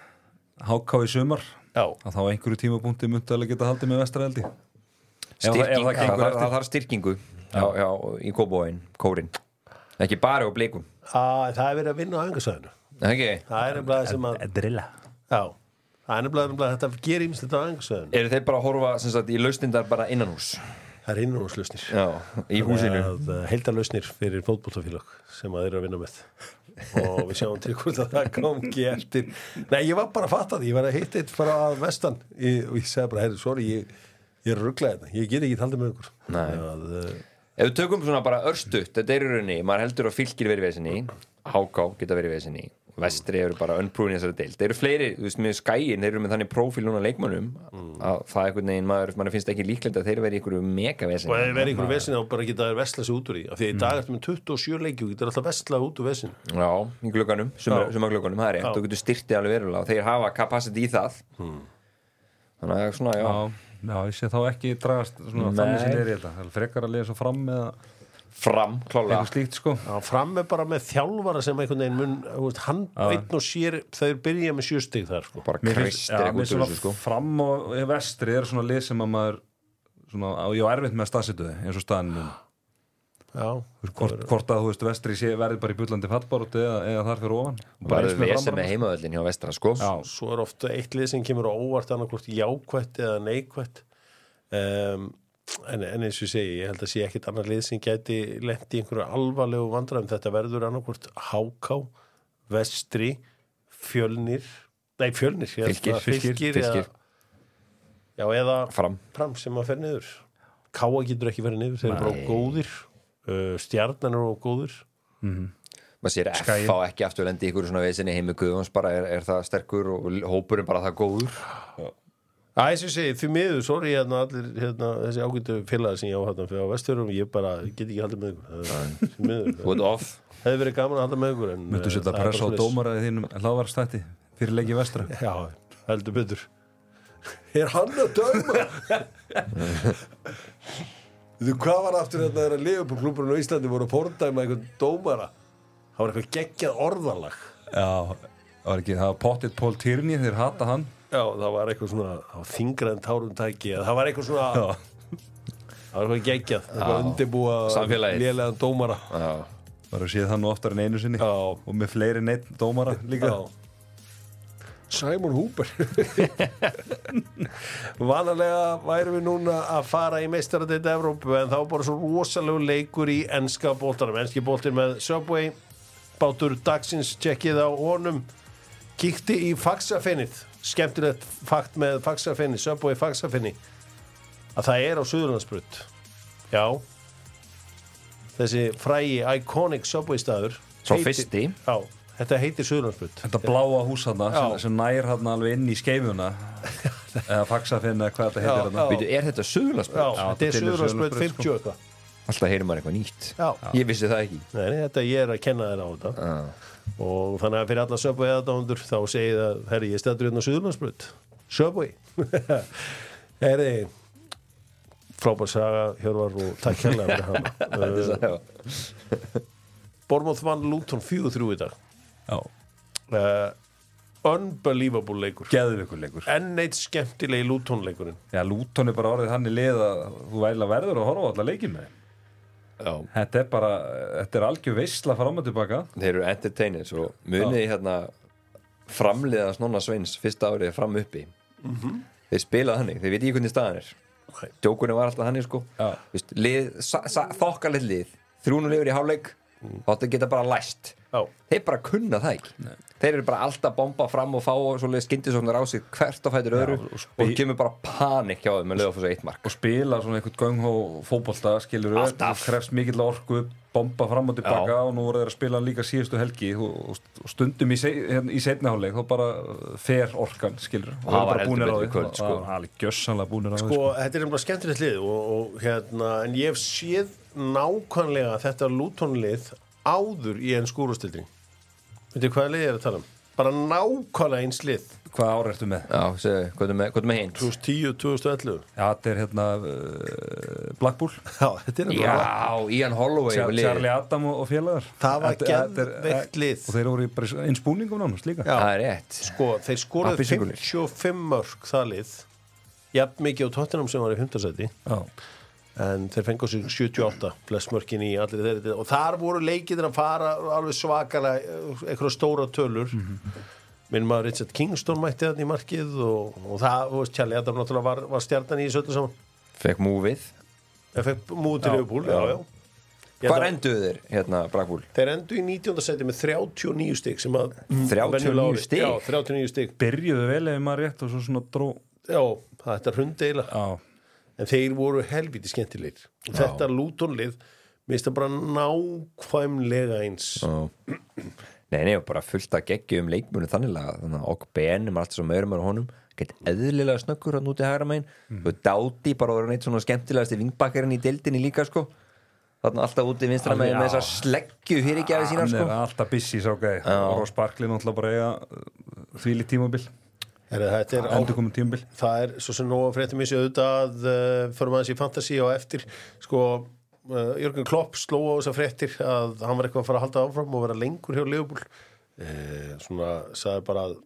HK í sumar að þá einhverju tímapunkti myndalega geta haldið með vestra styrking, það þarf styrkingu já, í Kópavogi ekki bara á Blikum það er verið að vinna á æfingasvæðinu okay. það er nefnilega sem að drilla það er nefnilega þetta gerir ýmislegt á æfingasvæðinu eru þeir bara að horfa sem sagt, í lausnindar bara innanhús það er innanhúslausnir í húsinu heildarlausnir fyrir fótboltafélag sem að þeir eru að vinna með og við sjáum til hvort að það gangi eftir nei, ég var bara að fatta því ég var að hitta eitt bara að vestan og ég segi bara, sorry, ég er rugglaðið ég get ekki haldið með ykkur ef við tökum svona bara örstutt þetta er í rauninni, maður heldur að Fylkir verið vesinni HK geta verið vesinni Vestri eru bara unprúin í þessari deild þeir eru fleiri, þú veist, með Skæin þeir eru með þannig prófíl núna leikmönnum að það einhvern veginn, maður finnst ekki líklegt að þeir verið einhverju mega vesinni og ef þeir verið einhverju vesinni þá bara geta þeir vesla sig út úr því af því að í dag eftir með 27 leiki og getur alltaf vesla út úr vesin já, í glugganum, suma glugganum, það er rétt og getur styrtið alveg verulega og þeir hafa capacity í það þannig að svona, já, ég sé þá ekki dragast svona þannig sem er í þetta það er frekar að liða svo fram með klálega eitthvað slíkt sko fram með bara með þjálfara sem einhvern veginn mun hann einn og sér þeir byrja með 7 stig þar sko bara kristir eitthvað svona sko. Fram og Vestri er svona lið sem að maður svona, ég á erfitt með að staðsettu þið eins og staðin hvort að þú veist Vestri verði bara í bullandi fallbaróti eða þar fyrir ofan bara vesen með heimavöllin hjá Vestra sko svo er ofta eitt lið sem kemur á óvart annarkvort jákvætt eða neikvætt en eins og ég segi, ég held að sé ekkit annar lið sem gæti lent í einhverju alvarlegu vandræðum þetta verður annarkvort HK Vestri Fjölnir Fylkir eða fram sem að fer niður Káa getur ekki verið niður þeir eru bara góðir Stjarnan eru góðir maður sér F á ekki aftur lendi ykkur svona vesinni heimi Guðjóns bara er það sterkur og hópurinn bara það góður eins og ég segi, því miður, sorry allir þessi ágætu félagar sem ég á fyrir á Vestfjörðum, ég bara get ekki haldið með ykkur hefði verið gaman að halda með ykkur myndu setja pressa á dómara í þínum hlaðvarpsþætti fyrir leiki Vestra já, heldur betur er hann að dæma þú, hvað var aftur þetta þegar Liverpool-klúburinn á Íslandi voru að fordæma einhvern dómara það var eitthvað geggjað orðalag það var pottitt Paul Tierney þeir hata hann já, það var eitthvað svona á þyngra en tárum tæki það var eitthvað svona það var eitthvað geggjað, eitthvað undirbúa lélegan dómara bara að séð það nú oftar en einu sinni og með fleiri en einn dómara líka Simon Hooper vanalega værum við núna að fara í meistaradeild Evrópu en þá bara svo rosalegu leikur í enska boltanum, enski boltin með Subway bátur dagsins, tjekkið á honum kíkti í Faxafennið skemmtilegt fakt með Faxafenni Subway Faxafenni að það er á Suðurlandsbraut já þessi frægi iconic Subway staður svo fyrsti já, þetta heitir Suðurlandsbraut þetta bláa hús þarna sem nær þarna alveg inn í skeifuna eða Faxafenni eða hvað þetta heitir þarna er þetta Suðurlandsbraut? já, þetta er Suðurlandsbraut 50 eitthvað alltaf heyrir maður eitthvað nýtt ég vissi það ekki nei, þetta ég er að kenna þér á þetta og þannig að fyrir alla Subway aðdándur þá segið að, herri, ég stættur hérna á Suðurlandsbraut Subway frábær saga Hjörvar og takk hérlega fyrir hana Bournemouth vann Luton 4-3 í dag unbelievable leikur geðveikur leikur enn eitt skemmtilegi Luton leikurinn já, Luton er bara orðið hann í lið að þú væla verður að horfa á alla leikinn með þetta er bara, þetta er algjör veisla fram og tilbaka þeir eru entertainers og muniði hérna framliða Snonna Sveins fyrsta árið fram uppi þeir spilaði hannig, þeir veit ekki hvernig staðan er djókunni var alltaf hannig sko þokkalegt lið 3-0 yfir í hálfleik þá áttu að geta bara læst þeir bara kunna það ekki þeir eru bara alltaf bomba fram og fá svolítið skyndisóknar á sig hvert á fætur öðru og kemur bara panik hjá þeim með Laufás 1 mark og spila svona einhvern gönghó fótbolta skilur alltaf krefst mikill orku bomba fram og tilbaka og nú voru þeir að spila líka síðustu helgi og stundum í seinni hálfleik þá bara fer orkan skilur og það var heldur betur kvöld það var alveg gjössanlega búnir á sko þetta bara skemmtilegt lið og en ég hef séð nákvæmlega þetta Luton-lið áður í enn skúrústilding veitir hvaða lið ég er að tala bara nákvæmlega eins lið hvað ára ertu með? Já, segðu, hvað er með hinn? 2010, 2011 Já, þetta er Blackpool Já, þetta er Já, Ian Holloway Charlie Adam og félagar Það var geðveikt lið og þeir voru bara einn spúningum nánast líka Það er rétt Sko, þeir skoruðu 55 mörk það lið jafn mikið á Tottenham sem var í 5. sæti Já en þeir fengu sig 78 blessmörkin í allir þeirri og þar voru leikir að fara alveg svakalega eitthvað stóra tölur minn maður Richard Kingston mætti þarna í markið og það, þú veist, Charlie Adam náttúrulega var stjarnan í þessu öllu saman fekk múvið til Liverpool, já Hvar enduðu þeir, Blackpool? Þeir enduðu í 19. sæti með 39 stig sem að 39 stig? Já, 39 stig Byrjuðu vel ef maður rétt og svo svona dró Já, þetta hrundi eiginlega Já en þeir voru helviti skemmtilegir og þetta Luton-lið minnst það bara nákvæmlega eins Nei, bara fullt að geggjum leikmunu þannig að okkur benum allt sem öðrum honum gett eðlilega snöggur hann út í hægra megin og Dáti bara voru neitt svona skemmtilegasti vingbakkarinn í deildinni líka sko þarna alltaf út í vinstra megin með þessar sleggju fyrir ekki af sína sko hann alltaf busy sá gæði og Sparklin alltaf bara eiga þvílíkt tímabil endurkomum tímabil það svo sem nú fréttum ég sé auðvitað fyrir maður í fantasy og eftir sko Jörgen Klopp sló á þessar fréttir að hann var eitthvað að fara að halda áfram og vera lengur hjá Liverpool svona sagði bara að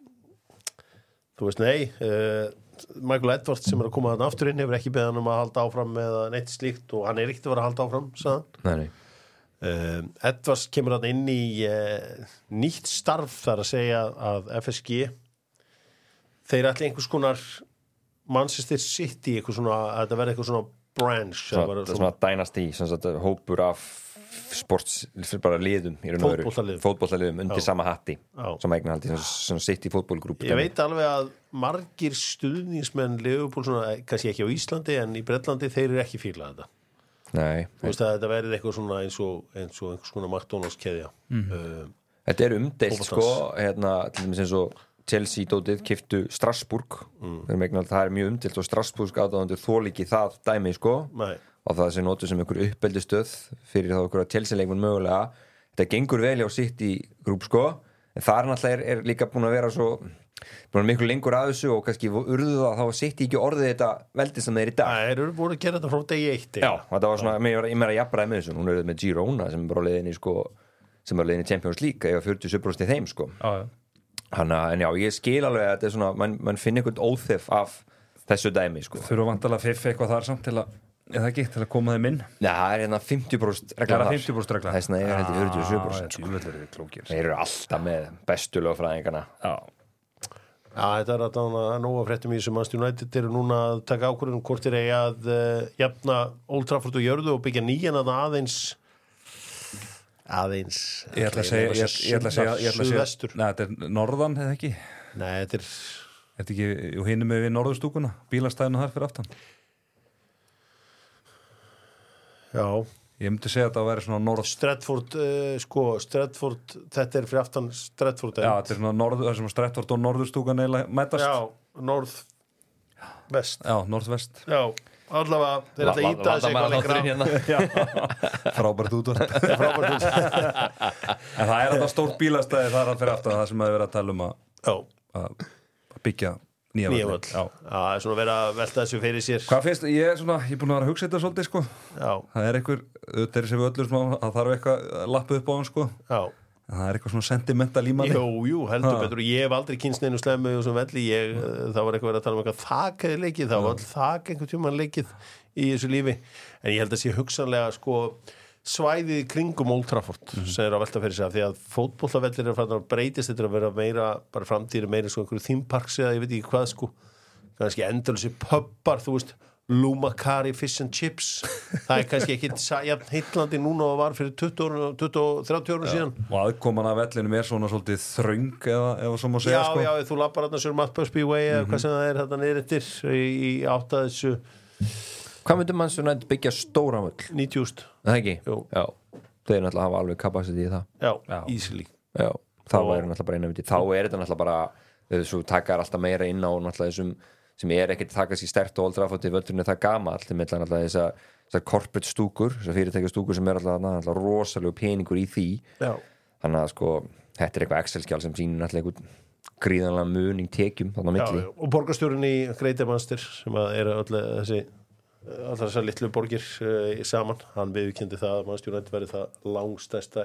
þú veist Michael Edwards sem að koma þarna aftur inn hefur ekki beðið hann að halda áfram með neitt slíkt og hann ekkert að vera að halda áfram sagði hann Edwards kemur þarna inn í nýtt starf þar að segja að FSG þeir ætli einhvers konar Manchester City eitthvað svona, að þetta verði eitthvað svona branch svona dynasty, hópur af sports, bara liðum fótbollaliðum undir sama hatti sem eignarhaldi, svona City fótbollgrúp Ég veit alveg að margir stuðningsmenn Liverpool, svona, kannski ekki á Íslandi en í Bretlandi, þeir eru ekki fílað þetta Nei Þú veist að þetta verði eitthvað svona eins og einhvers konar McDonald's keðja Þetta er umdeilt sko, til dæmis eins og Chelsea dótið kiftu Strasbourg það er mjög umdeilt og Strasbourg aðdáðandur þolíki það dæmi sko og það sem notur sem einhver uppeldistöð fyrir þá einhverja Chelsea-leikmenn mögulega þetta gengur vel hjá sitt í grúp sko en það náttúrulega er líka búin að vera svo miklu lengur að þessu og kannski urðu það þá sitt ekki orðið þetta veldi sem þeir í dag Þeir eru búin að gera þetta frá degi 1 Já, þetta var svona, ég meira jafnræði með þessu hún er með Girona sem er bara leiðinni sko sem er leiðinni Champions League eða 47% í þeim sko en já, ég skil alveg að þetta er svona mann finn einhvern óþef af þessu dæmi sko. Þurfa vantalega fiff eitthvað þar samt til að koma þeim inn Já, það er 50% regla þar 50% regla Þess vegna er þetta 47% sko. Þeir eru alltaf með bestu lögfræðingana Já, þetta er að nóga fréttum í þessu Manchester United eru núna að taka ákvörðun hvort þeir eigi að jafna Old Trafford og jörðu og byggja nýjan aðeins Ég ætla að segja Nei, þetta er norðan, eða ekki? Nei, þetta er ekki, og hinum við norðurstúkuna bílastæðinu þar fyrir aftan Já Ég myndi segja að það væri svona norð Stratford, Stratford þetta er fyrir aftan Stratford Já, þetta er svona norð, það sem Stratford og norðurstúkan eiginlega mætast Já, norðvest Já, norðvest Já allavega þeir ætla að íta þessi eitthvað lengra frábært útvart en það er þetta stórt bílastæði þar að fyrir aftan það sem að vera að tala um að byggja nýja völl það er svona verið að velta þessu fyrir sér hvað finnst, ég er búin að vera að hugsa þetta svolítið sko það er einhver, auðvitað er þessi völlur sem að þarf eitthvað að lappa upp á hann sko það er eitthvað svona sentimental í manni Jú, heldur betur, ég hef aldrei kynst neinu slemmu og svona velli, það var eitthvað verið að tala um eitthvað þakaði leikið, það var all þak einhvern tjóman leikið í þessu lífi en ég held að sé hugsanlega sko svæðið kringum Old Trafford sem er að velta fyrir sig því að fótbollavellir er að breytist, þetta er að vera meira bara framtíðir meira svo einhverju theme parks eða ég veit ekki hvað sko kannski endalösi pubbar, þú veist Lumakari Fish and Chips það kannski ekki jafn heitlandi núna og var fyrir 20-30 árum síðan og aðkoman af vellinum svona svolítið þröng eða svo má segja sko. Já, þú lappar þarna Sir Matt Busby Way eða hvað sem það þarna niður eftir í átt að þessu Hvað myndi mann svona byggja stóra völl? 90.000 Það ekki? Jú. Já, þeir náttúrulega hafa alveg kapasiti í það Já, easily Já, þá væri náttúrulega bara eina viti þá þetta náttúrulega bara þessu takar alltaf meira inn á náttúrulega þessum sem ekkert það kannski sterkt og Old Trafford völlurinn það gamall til meðlan alltaf þessar corporate stúkur þessar fyrirtækjastúkur sem alltaf rosalegu peningur í því Já. Þannig að sko, þetta eitthvað Excel-skjál sem sýnir alltaf einhvern gríðanlega muning tekjum þannig að milli og borgarstjórinn í Greater Manchester sem að eru allar þessar litlu borgir saman, hann viðurkenndi það að Manchester United verið það langstærsta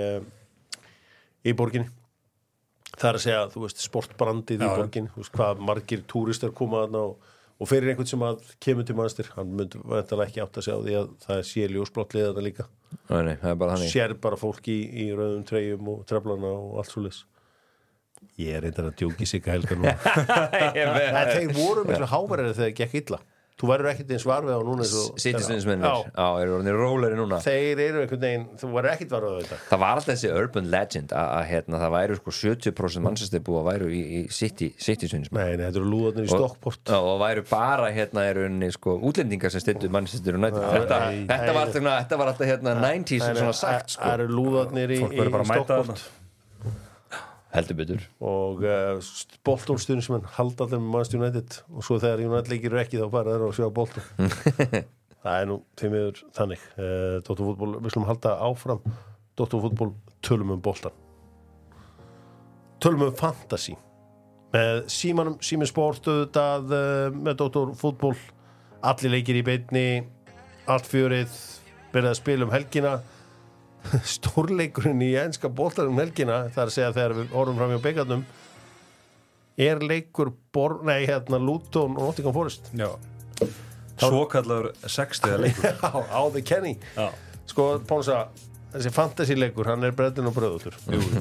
í borginni það að segja, þú veist, sportbrandið í borgin, þú veist, hvað margir túristar koma þarna og fyrir einhvern sem að kemur til Manchester, hann myndi vantarlega ekki átt að segja á því að það sé ljósblátt liða þarna líka Nei, það er bara þannig sér bara fólk í rauðum treyjum og treflana og allt svoleiðis ég reyndar að djóki sig að helga nú en þeir voru miklu hávarari þegar það gekk illa þú verður ekkert eins varfið á núna Citizensmennir, eru orðinir róleri núna þeir eru einhvern veginn, þú verður ekkert varfið á þetta Það var alltaf þessi urban legend að það væru sko 70% Manchester búa væru í Citizens Nei, þetta eru lúðarnir í Stockport og væru bara er unni sko útlendingar sem styndu Manchester United þetta var alltaf 90s svona sagt sko Það eru lúðarnir í Stockport heldur betur og Bolton-stuðin sem halda allir með Manchester United og svo þegar United leikir ekki þá bara þeir að sjá Bolton það nú því miður þannig Dóttarfútból, við slum halda áfram Dóttarfútból, tölum Bolton tölum fantasy með Sími Sport auðvitað með Dóttarfútból allir leikir í beinni allt fjörið verið að spila helgina stórleikurinn í enska boltanum helgina það að segja þegar við horfum fram hjá byggarnum leikur Luton og Nottingham Forest Já Svo kallaður 60 leikur á the Kenny sko Pónsa, þessi fantasy leikur hann breddin og bröðutur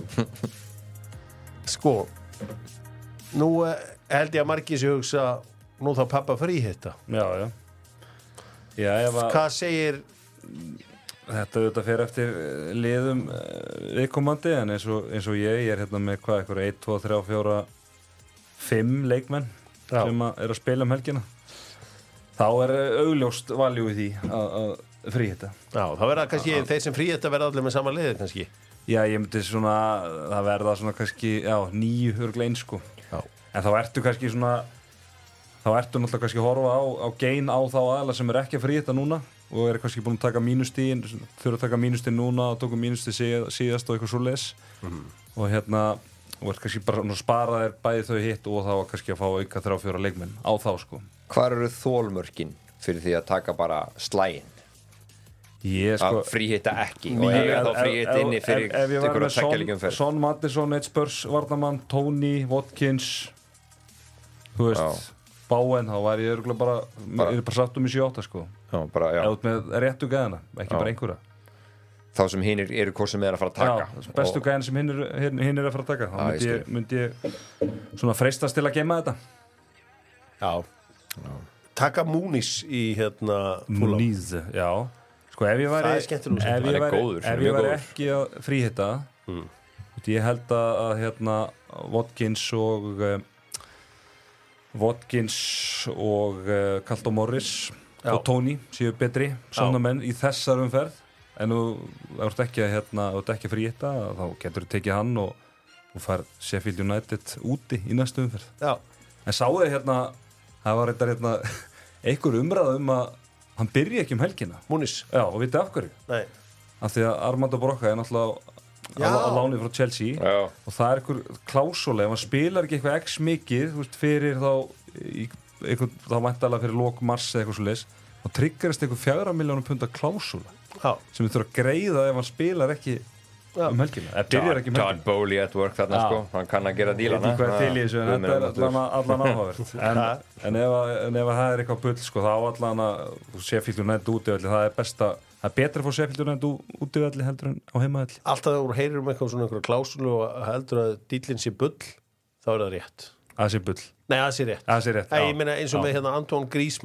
sko nú held ég að margir sig hugsa nú þá pappa frí þetta Já, hvað segir Þetta auðvitað fer eftir liðum viðkomandi en eins og ég er með eitthvað 1, 2, 3, 4 5 leikmenn sem að spila helgina þá er augljóst valjú í því að fríhita Já, það verða kannski þeir sem fríhita verða allir með sama liði kannski Já, ég myndi svona það verða svona kannski 9 örglein sko en þá ertu kannski svona þá ertu náttúrulega kannski að horfa á gein á þá aðla sem ekki að fríhita núna og kannski búin að taka mínustíðin þurfa að taka mínustíðin núna og tóku mínustíð síðast og eitthvað svo les og kannski bara spara þér bæði þau hitt og þá kannski að fá auka 3-4 leikmenn á þá sko Hvar eru þolmörkin fyrir því að taka bara slægin? Að fríhitta ekki og eiga þá fríhitt inni fyrir ykkur að tekja líka umferð Son Mattisson, Ed Spurs, Vardaman, Tony, Watkins þú veist Báen, þá var ég örugglega bara satt í 7-8 sko eða með réttu gæðina, ekki bara einhverja þá sem hinir eru hvort sem að fara að taka bestu gæðin sem hinir að fara að taka þá myndi ég svona freistast til að gema þetta taka Múnis í Múnis, já sko ef ég væri ekki að fríhitta ég held að Watkins og Carlton Morris og Tony séu betri sónamenn í þessar umferð en þú ert ekki að fríhitta þá getur þú tekið hann og fær Sheffield United úti í næstu umferð en sáu þið það var einhver umræða að hann byrji ekki helgina Múnis og vitið af hverju af því að Armando Broca náttúrulega að láni frá Chelsea og það einhver klásóla ef hann spilar ekki eitthvað x mikið fyrir þá væntanlega fyrir lok mars eða eitthvað svo leis þá triggerist einhver 4 milljónum punda klásóla sem við þurfum að greiða ef hann spilar ekki helgina John Bowley at work þarna sko hann kann að gera dílana þetta er allan áhugavert en ef það er eitthvað bull sko þá allan að Sheffield United útivelli það er besta það er betra að fá Sheffield United útivelli heldur en á heimavelli alltaf þegar þú heyrir eitthvað svona einhverja klásulu og heldur að dílinn sé bull þá er það rétt það sé bull nei það sé rétt ég meina eins og með Antoine Griezmann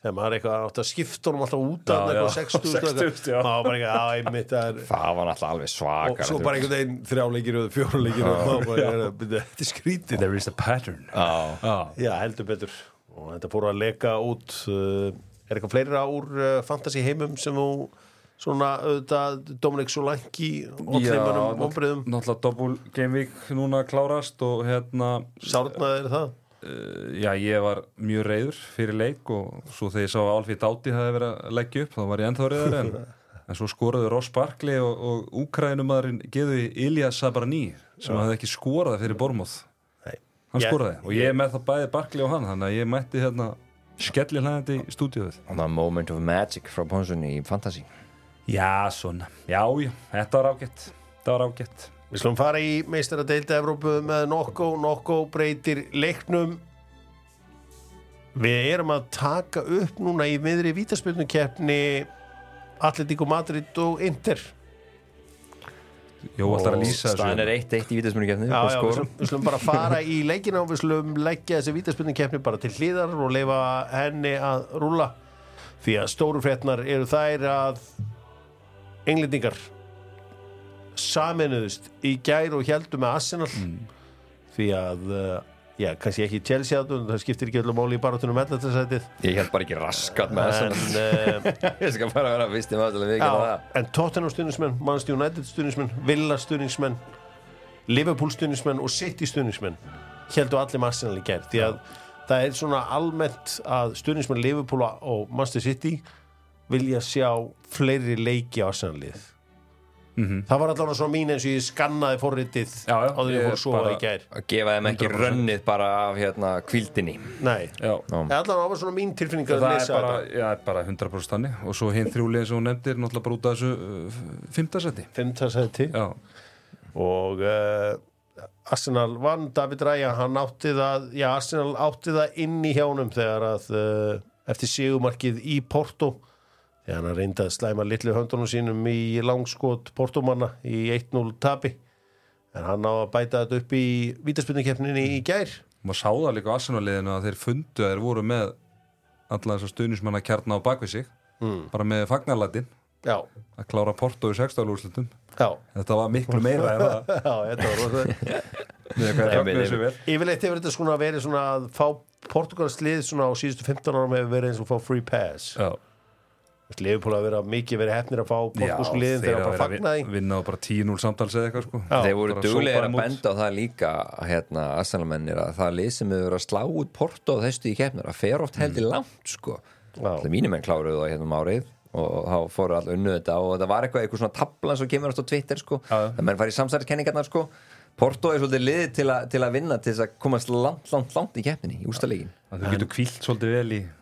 þegar maður eitthvað átt að skipta honum alltaf út af eitthvað 60 maður bara eitthvað, einmitt það var náttúrulega alveg svakar og svo bara einhvern veginn 3 leikir og 4 leikir og maður bara, þetta skrítið there is a pattern já, heldur betur og þetta fór að leka út eitthvað fleira úr fantasy heimum sem þú svona auðvitað Dominic Solanki ollimanum ombriðum náttúrulega double game week núna klárast og sárnaði það já, ég var mjög reiður fyrir leik og svo þegar ég sá að Alfie Doughty hafði verið að leggja upp þá var ég ennþá reiður en svo skoraði Ross Barkley og Úkraínumaðurinn Geðu Ilya Sabarni sem hafði ekki skorað fyrir Bournemouth hann skoraði og ég með það bæði Barkley og hann þannig að ég mætti skelli hlæðandi í stúdíóið og það moment of magic frá Ponsunni í fantasy já, svona, já, þetta var ágætt Við slum fara í meistaradeilda Evrópu með Nokko breytir leiknum. Við erum að taka upp núna í miðri vítaspyrnukeppni Atletico Madrid og Inter. Jó, alltaf að lýsa þessu. Staðan 1-1 í vítaspyrnukeppni. Við slum bara fara í leikina og við slum leggja þessi vítaspyrnukeppni bara til hliðar og leyfa henni að rúlla. Því að stóru frétnar eru þær að Englendingar saminuðust í gær og héldu með Arsenal því að kannski ekki Chelsea það skiptir ekki öllum máli í baráttunum meðlættasætið ég held bara ekki raskat með Arsenal ég skal bara vera fyrst í maður en Tottenham stuðningsmenn, Manchester United stuðningsmenn Villa stuðningsmenn Liverpool stuðningsmenn og City stuðningsmenn héldu allir með Arsenal í gær því að það er svona almennt að stuðningsmenn Liverpool og Manchester City vilja sjá fleiri leiki á Arsenal-lið það var allavega svona mín eins og ég skannaði forritið á því ég fór að sofa í gær að gefa þeim ekki rönnið bara af kvíldinni allavega var svona mín tilfinning að lesa þetta bara 100% þannig og svo hinn 3 liðin sem hún nefndir náttúrulega bara út af þessu 5. sæti og Arsenal vann David Raya hann átti það Arsenal átti það inn í hjánum þegar að eftir sigumarkið í Porto þegar hann reyndi að slæma litlu höndunum sínum í langskot Portomanna í 1-0 tapi en hann á að bæta þetta upp í vítaspyrnukeppninni í gær maður sá það líka á Arsenal-liðinu að þeir fundu að þeir voru með alla þessar stuðningsmanna kjarna á bakvið sig bara með fagnarlætin að klára Porto í 16. úrslitum þetta var miklu meira en það þetta var rosa yfirleitt hefur þetta svona verið svona að fá Portugalslið svona á síðustu 15 árum hefur verið eins og fá free pass Liverpool að vera mikið verið heppnir að fá portugálsku liðin þegar að fagna því vinna á bara 10-0 samtals eða eitthvað sko þeir voru duglegir að benda á það líka Arsenalmennir að það lið sem hefur verið að slá út Porto og þessu í keppnir að fer oft heldur langt sko mínir menn kláruðu það árið og þá fóru allir unnu þetta og það var eitthvað svona tablan sem kemur á Twitter sko það menn farið í samsæriskenningarnar sko Porto svolítið liðið til að vinna til þess að komast langt í keppninni í úrslitaleikin þú getur hvílt svolítið vel í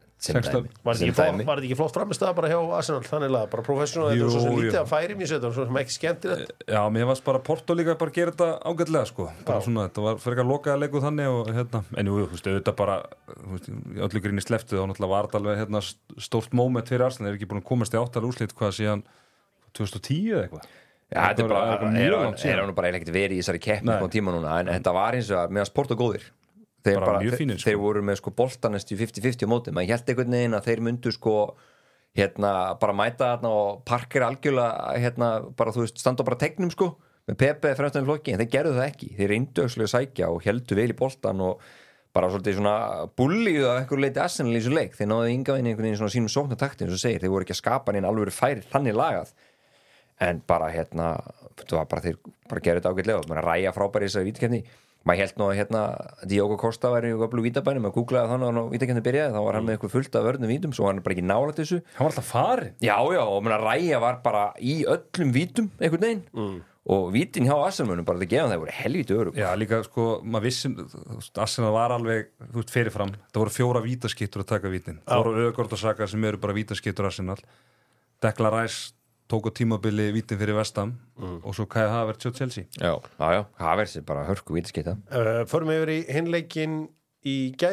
var þetta ekki flott framistæða bara hjá Arsenal þannig að bara professional þetta er svo lítið að færi mér svo sem ekki skemmtilegt já, mér varst bara Porto líka bara að gera þetta ágætlega sko bara svona, þetta var fyrir að loka að leiku þannig og en jú, þú veist, auðvitað bara öllu gríni sleftu þá náttúrulega var þetta alveg stórt moment fyrir Arsenal, þeir eru ekki búin að komast í 8. úrslit hvað síðan 2010 eða eitthvað já, þetta er bara ekkert verið í þessari keppni á tíma núna, en þetta var eins og meðan Porto góðir þeir voru með sko boltanest í 50-50 á móti, maður hélt einhvern veginn að þeir myndu sko bara mæta þarna og Parker algjörlega bara þú veist, standa bara tegnum sko með Pepe fremstan í flokki, en þeir gerðu það ekki þeir reyndu að sækja og heldu vel í boltan og bara svolítið svona bullíðu af einhverju leiti Arsenal í þessu leik, þeir náðu ynga inn einhvern veginn svona sínum sóknartakti eins og segir, þeir voru ekki að skapa neina alveg færi þannig lagað en bara það var bara þeir bara gerðu þetta ágætlega og maður ræja frábæri í þessari vítakeppni maður held nú að Diogo Costa væri í gömlu vítabænum að googlaði þannig að vítakeppni byrjaði þá var hann með eitthvað fullt af vörnum vítum svo var hann bara ekki nálægt þessu hann var alltaf farin já og maður ræja var bara í öllum vítum einhvern veginn og vítin hjá Arsenal bara það gefa það voru helvíti örugg já líka sko maður vissi Arsenal var alveg fyrirfram það voru 4 vítaskittur að taka vítin það voru Ødegaard og Saka sem eru bara vítaskittur Arsenal Declan Rice tók á tímabili vítin fyrir West Ham og svo Kai Havertz og Chelsea já, Havertz er bara hörku vítaskita förum yfir í hinleikin í gær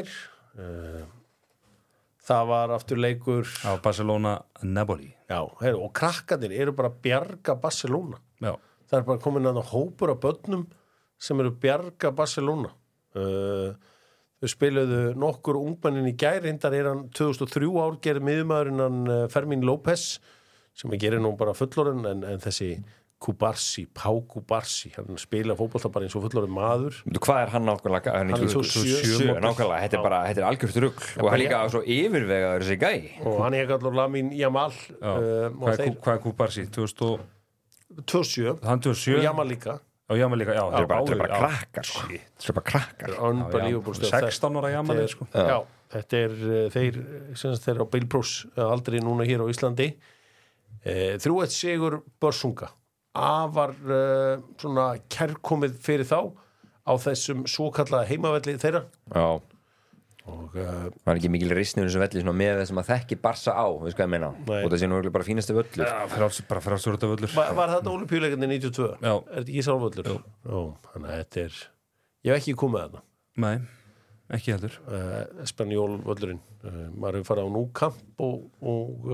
það var aftur leikur á Barcelona-Napoli já, og krakkarnir eru bara að bjarga Barcelona já. það er bara komin að hópur af börnum sem eru bjarga Barcelona Þau spiluðu nokkur ungmennin í gær, reyndar hann 2003 ár gerði miðjumaðurinn hann Fermín López sem gerir nú bara fullorinn en þessi Pau Kubarsi, hann spila fótbolta bara eins og fullorinn maður. Hvað hann nákvæmlega? Hann er 27 nákvæmlega, þetta er algjört rugl og hann líka svo yfirvegaður þessi gæi. Og hann allur Lamin Jamal. Hvað er Kubarsi? 27. Hann 27. Og Jamal líka. Og Jamal líka, já. Það er bara krakkar. Það er bara krakkar. 16 ára Jamal, sko. Já, þetta þeir á Bilbrós aldrei núna hér á Íslandi. 3-1 sigur Börsunga. Afar svona kærkomið fyrir þá á þessum svokallaða heimavelli þeirra. Já. Og það ekki mikil risnur þessu velli svona með þessum að þekki Barsa á, veist hvað ég meina. Og það sé nú bara fínasti völlur. Já, bara frálsvörða völlur. Var þetta Ólympíuleikarnir 92? Já. Þetta ekki sálvöllur? Já. Þannig að þetta ég hef ekki komið að það. Nei, ekki heldur. Espanjól völlurinn. Maður hefur farið á Núkamp og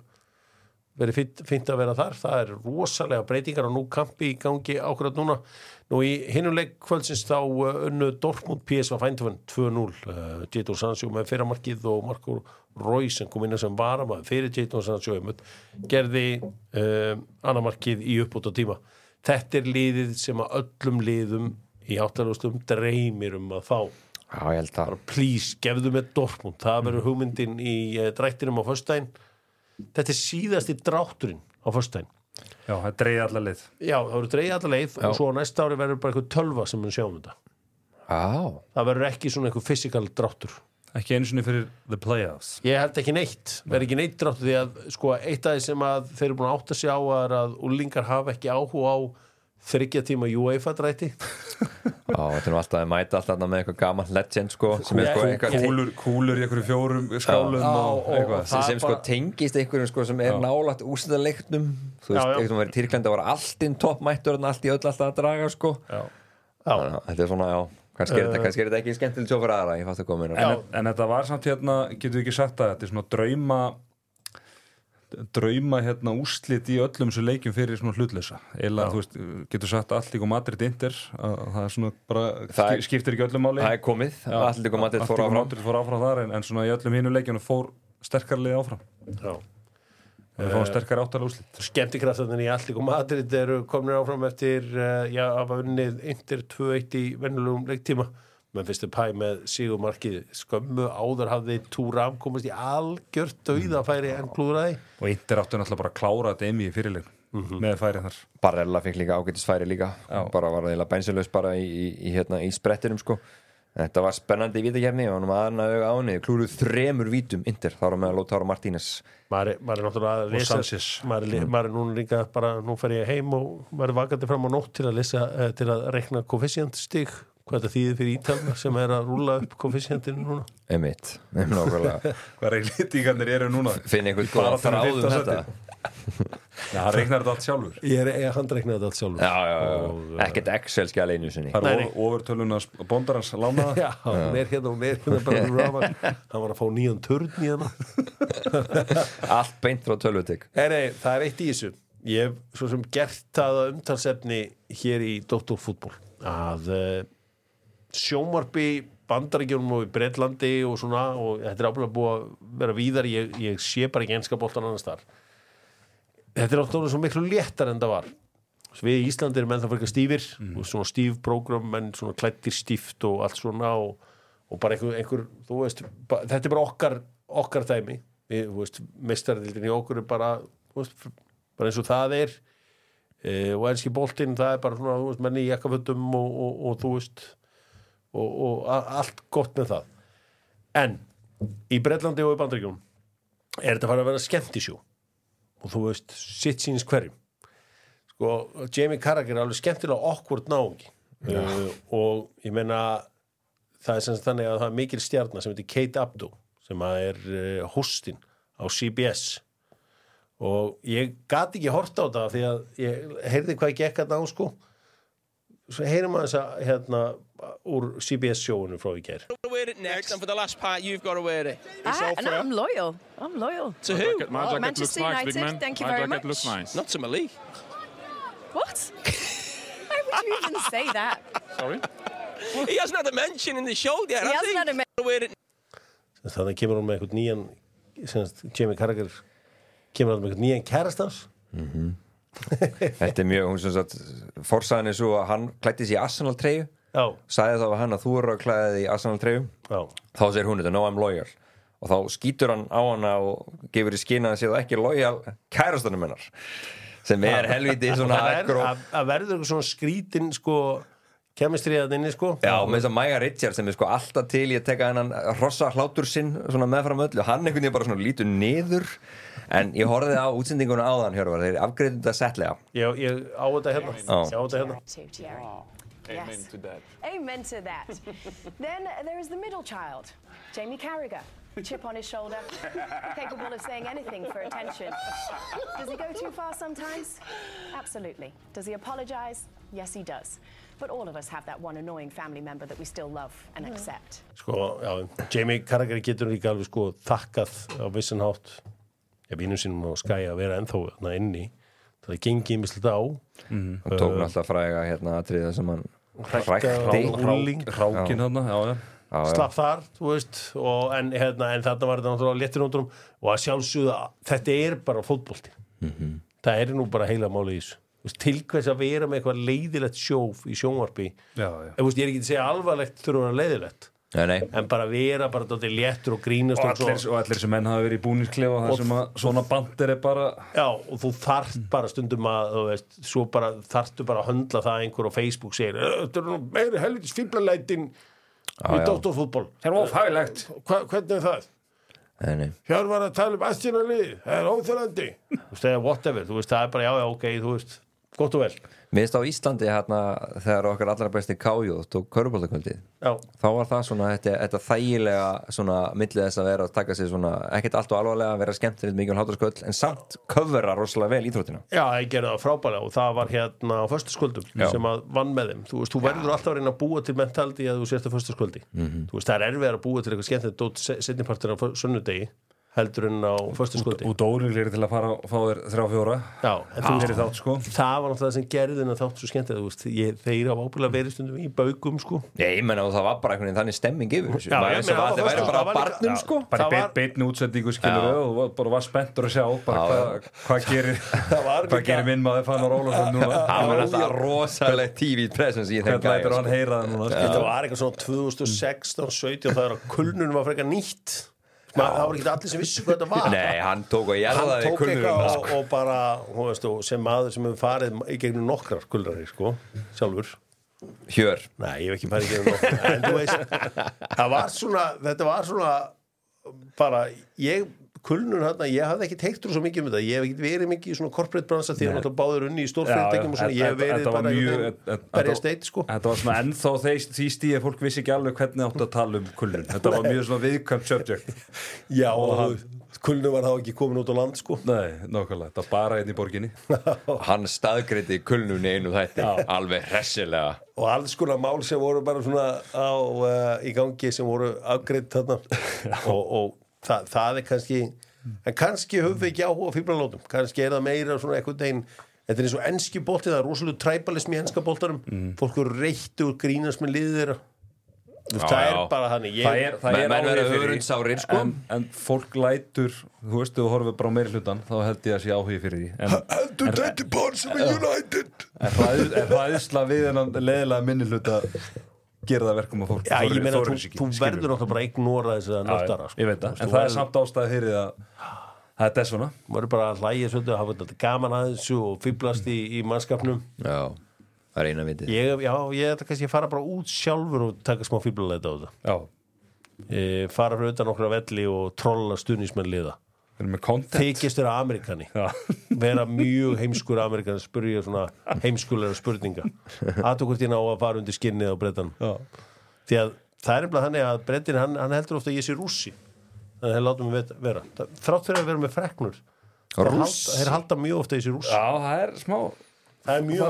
verið fínt að vera þar. Það rosalega breytingar á Núkampi í gangi ákveðat núna. Nú í hinum leik kvöldsins þá unnu Dortmund PSV Eindhoven 2-0. Jadon Sancho með fyrramarkið og Marco Reus sem kom inn sem varamaður fyrir Jadon Sancho gerði annamarkið í uppbóta tíma. Þetta liðið sem að öllum liðum í áttalegustum dreymir að fá. Já, ég held það. Please, gefðu með Dortmund. Það verður hugmyndin í drættinum á föstudaginn. Þetta síðasti drátturinn á föstudaginn. Já, það dreigði alla leið. Já, það verður dreigði alla leið og svo næsta ári verður bara eitthvað tölva sem mun sjá þetta. Já. Það verður ekki svona eitthvað physical dráttur. Ekki einu sinni fyrir the playoffs. Ég held ekki neitt. Verður ekki neitt dráttur því að sko eitt af því sem að þeir eru búin að átta sig á að úlingar hafa ekki áhuga á 3 tíma UEFA drætti. Já, þetta nú alltaf að mæta alltaf með eitthvað gaman legend sko, sem kúlur í einhverju 4 skálum og eitthvað sem sko tengist einhverjum sko sem nálægt úrslitaleiknum, þú veist, eitthvað verið Tyrklandi var allt inn toppmættur allt í öll alltaf að draga sko. Þetta svona, kannski er þetta ekki skemmtilegt svo fyrir aðra, ég fatt að koma inn en þetta var samt getur við ekki sagt að þetta er svona drauma úrslit í öllum sem leikjum fyrir svona hlutleysa eða þú veist, getur sagt Atletico Madrid Inter það er svona bara skiptir ekki öllum máli. Það er komið, Atletico Madrid fór áfram þar en svona í öllum hinu leikjunum fór sterkarlega áfram. Já. Það fór sterkar áttalega úrslit. Skemmtikraftarnir í Atletico Madrid eru komnir áfram eftir að hafa unnið Inter 2-1 í venjulegum leiktíma. Memphis Depay með sigurmarkið skömmu áður hafði Thuram komist í algjört dauðafæri en klúðraði og Inter áttu náttúrulega bara að klára þetta í fyrirleiknum með færi þar. Barella fekk líka ágætisfæri líka. Bara var það eiginlega bænsilaus bara í sprettinum sko. Þetta var spennandi í vítakeppni og hann var aðna auga áni klúruð 3 vítum Inter þá var með Lautaro Martínez. Maður náttúrulega að lesa maður núna líka bara nú fer ég heim og maður vakandi fram á nótt til að lesa til að reikna koeffísíentstig hvað þetta þýðir fyrir Ítalna sem að rúlla upp koeffísíentinu núna. Einmitt, nákvæmlega. Hvað reynlýtingarnir eru núna? Finn einhvern góða þráðum þetta. Já, hann reiknar þetta allt sjálfur. Ég handreiknaði þetta allt sjálfur. Já. Ekkert Excel-skjal einu sinni. Það er ofurtöluna bondarans lánaða. Já, hún er hérna bara ráma. Hann var að fá 9 turn í hana. Allt beint frá tölvutek. Nei, það er eitt í þessu. Ég hef svo sem gert það umtalsefni hér í Doktorfútból að sjónvarpi Bandaríkjunum og í Bretlandi og svona og þetta ábúinlega búið að vera víðar ég sé bara ekki enska boltan annars þar. Þetta náttúrulega svo miklu léttar en það var. Við í Íslandi erum ennþá fyrir stífir og svona stífprógram menn svona klæddir stíft og allt svona og bara einhver þú veist, þetta bara okkar dæmi. Þú veist, meistardeildin í okkur bara, þú veist, bara eins og það og enski boltinn það bara svona, þú veist, menn í jakkafötum og þú veist og allt gott með það en í Bretlandi og í Bandaríkjunum þetta farið að vera skemmtisjó og þú veist, sitt síns hverjum sko, Jamie Carragher er alveg skemmtilega awkward náungi og ég meina það sem þannig að það er mikil stjarna sem heitir Kate Abdo sem er hostinn á CBS og ég gat ekki hort á það því að ég heyrði hvað gekk að ná sko svo heyrum maður þess úr CBS sjóinu frá í gær. Wear it next, and for the last part, you've got to wear it. No, I'm loyal. To who? My jacket Manchester United. Thank you very much. Looks nice. Not to Malik. What? Why would you even say that? Sorry. He hasn't had a mention in the show yet, He has hasn't had a Wear it Þannig kemur hún með eitthvað nýjan Jamie Carragher kemur hann með eitthvað nýjan kærastans Þetta mjög, hún sem sagt forsaðan svo að hann klæddi sig í Arsenal treyju sagði þá við hann að þú eru að klæða þig í Arsenal treyju þá segir hún þetta, no I'm loyal og þá skýtur hann á hana og gefur í skinn að hann sé það ekki loyal kærastanum hennar sem helviti svona að verður eitthvað svona skrítin sko kemistriðað inni sko Já, með þess að Maya Richards sem sko alltaf til ég teka hennan hrossa hlátur sinn svona meðfram öllu, hann einhvern veginn bara svona lítur niður en ég horfði á útsendinguna áðan Hjörvar, þeir afgreiðu þetta settlega ég á þetta hérna Amen to that. Amen to that. Then there is the middle child, Jamie Carragher. Chip on his shoulder, capable of saying anything for attention. Does he go too far sometimes? Absolutely. Does he apologize? Yes, he does. But all of us have that one annoying family member that we still love and accept. Sko, já, Jamie Carragher getur líka alveg sko þakkað á vissan hátt vínum sínum á Sky að vera ennþá inni. Það gengið ýmislegt á. Hann tók alltaf fræga atriða sem hann hrákin þarna, já. Slapp þar, þú veist en þarna var þetta náttúrulega léttir nóturum og að sjálfsögða, þetta bara fótbolti það nú bara heila máli í þessu til hvers að vera með eitthvað leiðilegt sjóf í sjónvarpi ég er ekki að segja alvarlegt þurfa að vera leiðilegt Nei. En bara vera bara dálítið léttur og grínast og allir sem menn hafa verið í búningsklefa og það sem að svona bandir bara og þú þarft bara stundum að þú veist, svo bara þarftu bara að höndla það einhver á Facebook segir þetta nú meiri helvitis fíblalætin í doktorfútból það ófægilegt hvernig það? Nei. Hjörvar að tala Arsenal-lið það óþjálandi þú veist, whatever, þú veist, það bara já, ok, þú veist gott og vel Mér finnst á Íslandi þegar okkar allra besti Kájóð tók körfuboltakvöldið þá var það svona þetta þægilega svona millið þess að vera að taka sig svona ekkert allt og alvarlega að vera skemmtilegt mikið háttarsköld en samt covera rosalega vel íþróttina Já, ég gerði það frábælega og það var á föstuskvöldum sem að vann með þeim þú veist, þú verður alltaf að reyna að búa til mentaldi að þú sést á föstuskvöldi þú veist, það erfiðar að búa til eitthvað skemmtilegt seinnipartur á sunnudegi heldur en á föstuskvöldi og dóringlir til að fara og fá þér 3-4 Já, en þú veist, þátt, sko. það var náttúrulega það sem gerði en þátt svo skemmtilegt, þú veist, þeir hafa ábyggilega verið stundum í baugum, sko Ég menna og það var bara einhvern veginn þannig stemming yfir þessu það væri bara á barnum, sko bara í beinni útsendingu, skilur og bara var spenntur að sjá hvað gerir minn maður Fannar Ólafsson núna það var alltaf rosalega TV presence í þeim gæja þetta var eitthvað svona 2016-17 það að kulnun var frekar nýtt það var ekki allir sem vissi hvað þetta var Nei, hann tók og jarðaði kulnurinn og bara, þú veist, sem maður sem hefur farið í gegnum nokkrar kulnari, sko, sjálfur Hjör Nei, ég hef ekki farið í gegnum nokkrar en þú veist, þetta var svona bara, kulnun hérna, ég hafði ekki teiktur svo mikið um þetta, ég hef ekki verið mikið í svona corporate bransa því að náttúrulega báður unni í stórfyrirtækjum og svona, ég hef verið bara berjast eitt, sko Þetta var svona ennþá því stíði fólk vissi ekki alveg hvernig átt að tala kulnun þetta var mjög svona viðkvæmt subject Já, kulnun var þá ekki komin út á land, sko Nei, nákvæmlega, þetta var bara einn í borginni Hann staðgreiddi kulnun í einu þætti alveg hressilega og alls konar mál sem voru bara svona í gangi sem voru afgreidd þarna og það kannski en kannski höfum við ekki áhuga á fíblalótum kannski það meira svona eitthvað einn þetta eins og enski bolti, það rosalega tribalism í enska boltarum fólk eru reytti og grínast með liðið þeirra það bara þannig það menn verður hörundsárir sko en fólk lætur þú veist, þú horfir bara á meiri hlutan þá held ég að sé áhugi fyrir því heldur þetta part sem er United en hræðisla við hennan leiðilega minni hluta gera það verkum að fólk Já, ég meina, þú verður náttúrulega bara að ignora þess að nöftara ég veit það, en það samt ástæði fyrir að þetta svona þú verður bara að hlæja svolítið að hafa þetta gaman að þessu og fýblast í mannskapnum Já, það eina vitið ég ætla kannski að fara bara út sjálfur og taka smá fýblalæti á þetta fara fyrir utan nokkra velli og trolla stuðningsmenn liða þykist vera Amerikani vera mjög heimskur Amerikani spyrja svona heimskulega spurninga aðtökurt ég ná að fara undir skinnið á Bretanum því að það bara þannig að Bretin hann heldur ofta að ég sé rússi þannig að þeir láta mig vera þrátt fyrir að vera með freknur þeir halda mjög ofta að ég sé rússi Já, það smá það mjög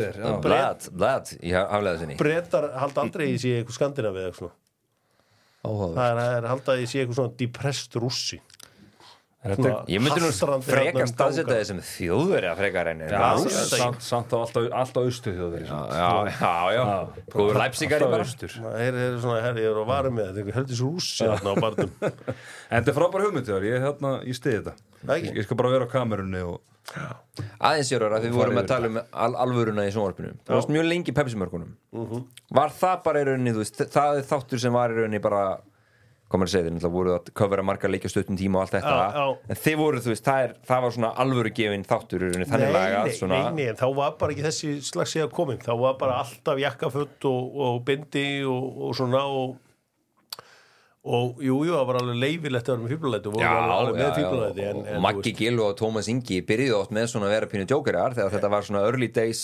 blad í afleða sinni Bretar halda aldrei að ég sé eitthvað skandinavi eða eitthvað það halda að ég sé eitthvað svona depressed rússi Ég myndi nú frekar staðsetja þessum þjóðverja frekar en samt á alltaf austur þjóðverja Já góður Leipzigar í bara Það er svona, ég er að vara með þetta heldur svo rússi á barnum En þetta er frábær hugmyndur, ég stiði þetta Ég skal bara vera á kamerunni og Aðeins Jörgur, að við vorum að tala um alvöruna í sjónvarpinu Það varst mjög lengi í Pepsi-mörkunum Var það bara í rauninni, þú veist, það er þáttur sem var í rauninni bara komur að segja þér, voru að covera marga leikja stuttum tíma og allt þetta, en þið voru, þú veist, það var svona alvöru gefin þáttur þannig lagað svona Nei, en þá var bara ekki þessi slags síðan komin, þá var bara alltaf jakkaföt og bindi og svona og jú, það var alveg leifilegt að vera með fíblalæti og voru alveg með fíblalæti og Maggi Gill og Tómas Ingi byrjuðu oft með svona að vera pínu djókerar þegar þetta var svona early days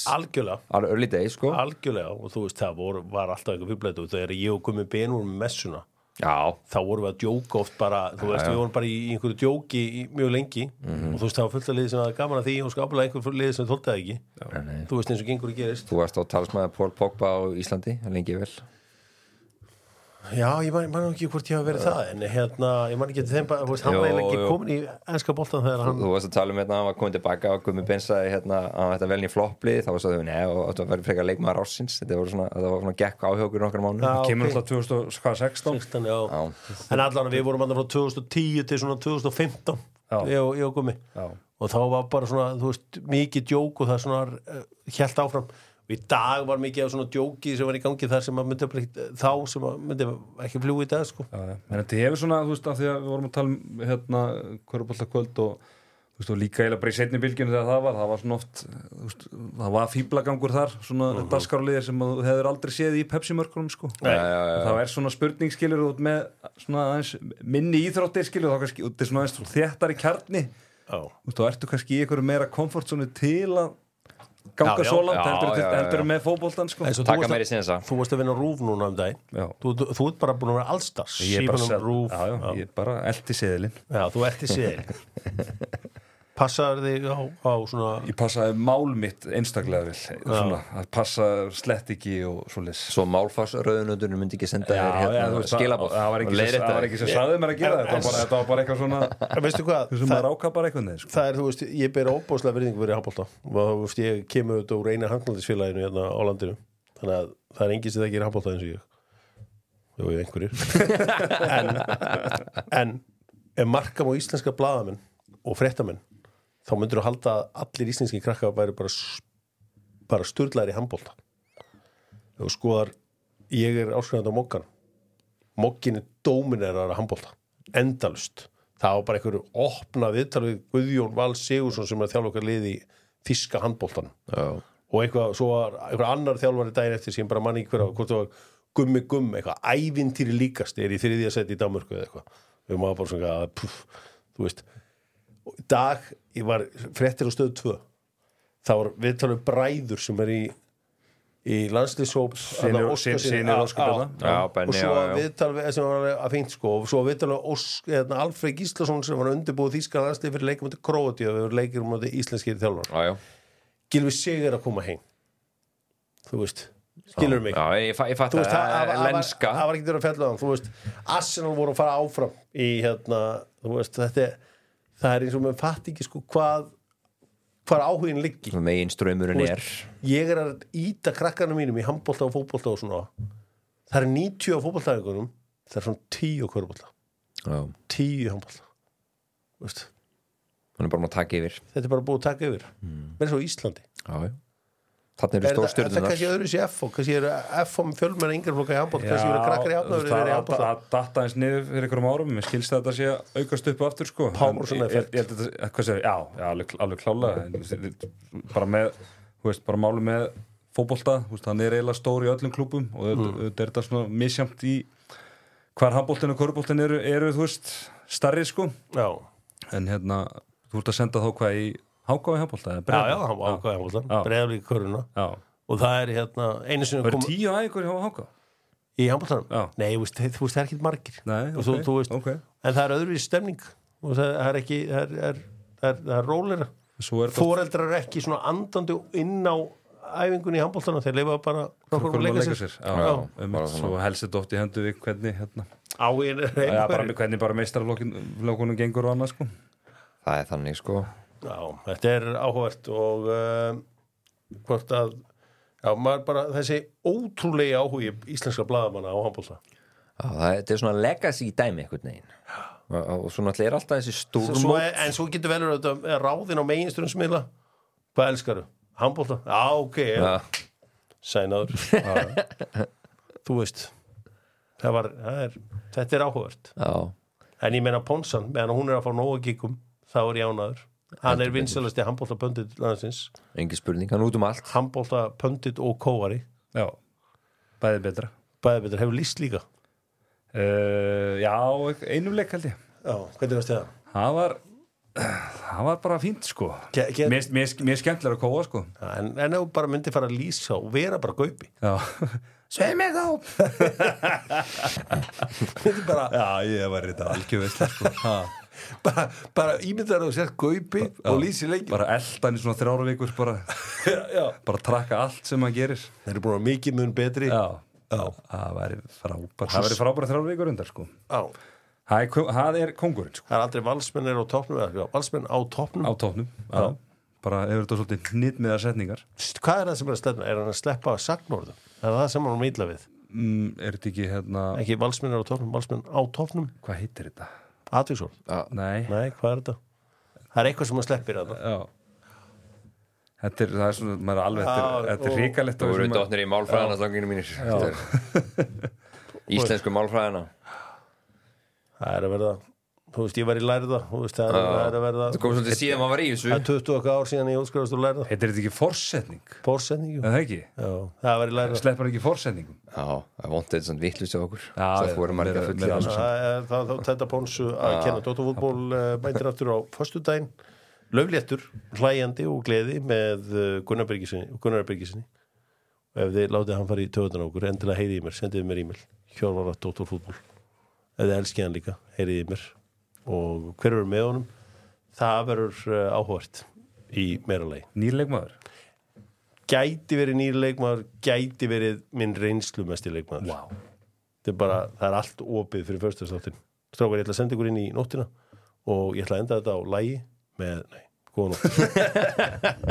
sko algjörlega, og þú veist, það var alltaf eitthvað fíblalæti og þegar ég og Gummi Ben vorum með messuna þá vorum við að djóka oft bara þú veist, við vorum bara í einhverju djóki mjög lengi og þú veist, það var fullt af liði sem var gaman að því og skapalega einhverju liði sem þoldi það ekki þú veist eins og gengur að gerist Þú varst á talsmaður Paul Pogba á Íslandi lengi vel Já, ég man ekki hvort ég hafa verið það en ég man ekki þeim bara hann var eiginlega ekki komin í enska boltan þegar hann Þú varst að tala um hann var komin tilbaka og Gummi Ben sagði hann þetta velni flopplið þá var það og þetta var frekar leikmaður ársins þetta var svona gekk áhjókur nokkra mánuð kemur alltaf 2016 en allan við vorum alltaf frá 2010 til svona 2015 ég og Gummi og þá var bara svona, þú veist, mikið djók og það svona hélt áfram og í dag var mikið af svona djóki sem var í gangi þar sem að myndi þá sem að myndi ekki fljúi í dag sko en þetta hefur svona, þú veist, af því að við vorum að tala um Köruboltakvöld og þú veist, og líka eiginlega bara í seinni bylgjunni þegar það var svona oft þú veist, það var fíblagangur þar svona dagskrárliðir sem þú hefur aldrei séð í Pepsi-mörkunum sko það er svona spurningskilur út með svona aðeins minni íþróttir skilur þá kannski, þetta er svona aðeins þéttari kjarni þú veist, þá ertu kannski í einhverju meira komfortzónu til að ganga svo langt heldur með fótboltan sko. Taka meiri sinsa Þú varst að vinna RÚV núna daginn þú ert bara búin að vera allstars Ég er bara elti seðilinn Já, þú ert í seðilinn Passaður þig á svona Ég passaði mál mitt einstaklega vel svona, að passa slett ekki og svoleiðis Svo málfarsröðunöndunum myndi ekki senda þér skilabóð Það var ekki sem sagði mér að gera þetta var bara eitthvað svona Veistu hvað, það ráka bara eitthvað neð Það er, þú veist, ég ber óbáslega virðingu fyrir handbolta og þú veist, ég kemur auðvitað úr eina handboltisfélaginu hérna á landinu þannig að það er enginn sem það gerir handbolta eins og ég einhverjir en ef markam á íslenska blaðamenn og fréttamenn þá myndir þú halda að allir íslenski krakkar væri bara sturlaðir í handbolta og skoðar ég er áskrifandi á Moggan Moggin er dóminerar að handbolta endalust það var bara einhverju opna viðtal við Guðjón Val Sigursson sem er að þjálfa okkar lið í þýska handboltan og eitthvað, svo var einhver annar þjálfari daginn eftir sem bara manni hvort það var Gummi, eitthvað ævintýri líkast er í 3. seti í Danmörku eða eitthvað við maður bara svona þú veist og í dag, ég var fréttir á stöð 2 þá var viðtalið bræður sem er í landslýshóp Sínir Óskabjörna og svo viðtalið sem var að fínt sko og svo viðtalið Alfred Gíslason sem var undirbúið þýska landslið fyrir leikum til Króatíu og við leikir íslenskir þjálfar Gylfi Sig að koma heim þú veist skilur mig ég fatt að lenska það var ekki verið að fjalla á þú veist Arsenal voru að fara áfram í þú veist það er eins og með fatt ekki sko hvað áhugin liggi megin ströymurinn ég er að íta krakkarnir mínum í handbolta og fótbolta og svona það er 90 á fótboltaæðingunum það er svona 10 á körfubolta 10 í handbolta veist hann er bara að taka yfir þetta er bara búið að taka yfir með svo Íslandi Þannig eru stórstjörnunar það kannski öðru sér F kannski eru F með fjölmenn yngreflokka í handbolt kannski eru krakkar í handbolt það datta eins niður fyrir einhverjum árum mér skilst að þetta sé að aukast upp aftur sko alveg klálega bara með bara máli með fótbolta hann er eiginlega stór í öllum klúbum og þetta er þetta svona misjamt í hvar handboltin og körfuboltin eru þú veist starri sko en þú ert að senda þá hvað í Háká í handbolta? Háká í handbolta, Breiðablik í körfuna og það er einu sinni það eru 10 ægur hjá Háká í handboltanum? Nei, þú veist, það er ekki margir þú veist, en það er öðru í stemning og það er ekki það er róleira foreldrar er ekki svona andandi inn á æfingunni í handboltana þeir lifa bara nokkur að leika sér svo helst þetta oft í höndu við hvernig áin er hvernig bara meistaraflokkunum gengur og annað sko Það er þannig sko. Já, þetta er áhugavert og hvort að maður bara þessi ótrúlega áhugi íslenska blaðamanna á handbolta. Já, þetta er svona legacy dæmi einhvern veginn og svo náttúrulega er alltaf þessi stórmót En svo getur velur þetta ráðin á meginstöðum hvað elskaru? Handbolta? Já, ok Sænaður Þú veist þetta er áhugavert Já, En ég meina Ponsan, meðan hún er að fá nóga gíkum þá er ég ánæður Hann er vinsalasti handboltapöndit landsins engin spurning, hann út allt Handboltapöndit og kóari Já, bæði betra hefur líst líka Já, einum leik held ég Já, hvernig varst það? Það var bara fínt sko Mér skemmtilega að kóa sko En ef bara myndi fara að lýsa og vera bara gaupi Já Sveið mig þá bara, Já, ég var þetta algjörveist sko bara ímyndar og sér gaupi og lýsi leikinn Bara eldan í svona 3 vikur bara trakka allt sem maður gerir Þeir eru búin að mikið mun betri Já, það væri frábæra 3 vikur undar sko Já Það er kóngurinn sko Það er aldrei valsmennir á toppnum Valsmenn á toppnum Á toppnum, já Bara hefur þetta svolítið hnýtt með það setningar Hvað er það sem er að stefna? Er hann að sleppa sagnorðum? Er það sem hann meitla við? Er þetta ekki hérna Ekki valsmennir á toppnum, valsmenn á toppnum Hvað heitir þetta? Atvíksord? Nei, hvað er þetta? Það er eitthvað sem hann sleppir að það Já Það er svona, maður er alveg Þetta er hrikalegt Þú eru dotnir í málfræðina stanginu mínir Íslensku málfræðina Það er að verða Þú veist, ég var í lærða Það er að verða Það kom svolítið síðan maður var í þessu Það er 20 ár síðan ég útskrifast úr lærða Heitir þetta ekki forsetning? Forsetning, jú Það ekki? Já, það var í lærða Sleppar ekki forsetningum? Já, það vont eitthvað svona vittlust af okkur Já, Svo fórum margir að fullið Það þetta Ponsu að kenna Dóttarfútból bætir aftur á föstudaginn Laufléttur, hlæjandi og gleði með Gunnar Birgisinni og ef þið látið hann fara í töðunar okkur endilega heyriði mér, sendiði mér e-mail Hjörvar@Dóttarfútból ef þið elskið hann líka, heyriði mér og hver verður með honum það verður áhugavert í meira lagi. Nýr leikmaður? Gæti verið nýr leikmaður, gæti verið minn reynslumesti leikmaður. Wow. Það er allt opið fyrir föstudagsþáttinn. Strákar, ég ætla að senda ykkur inn í nóttina og ég ætla að enda þetta á lagi með, góða nótt.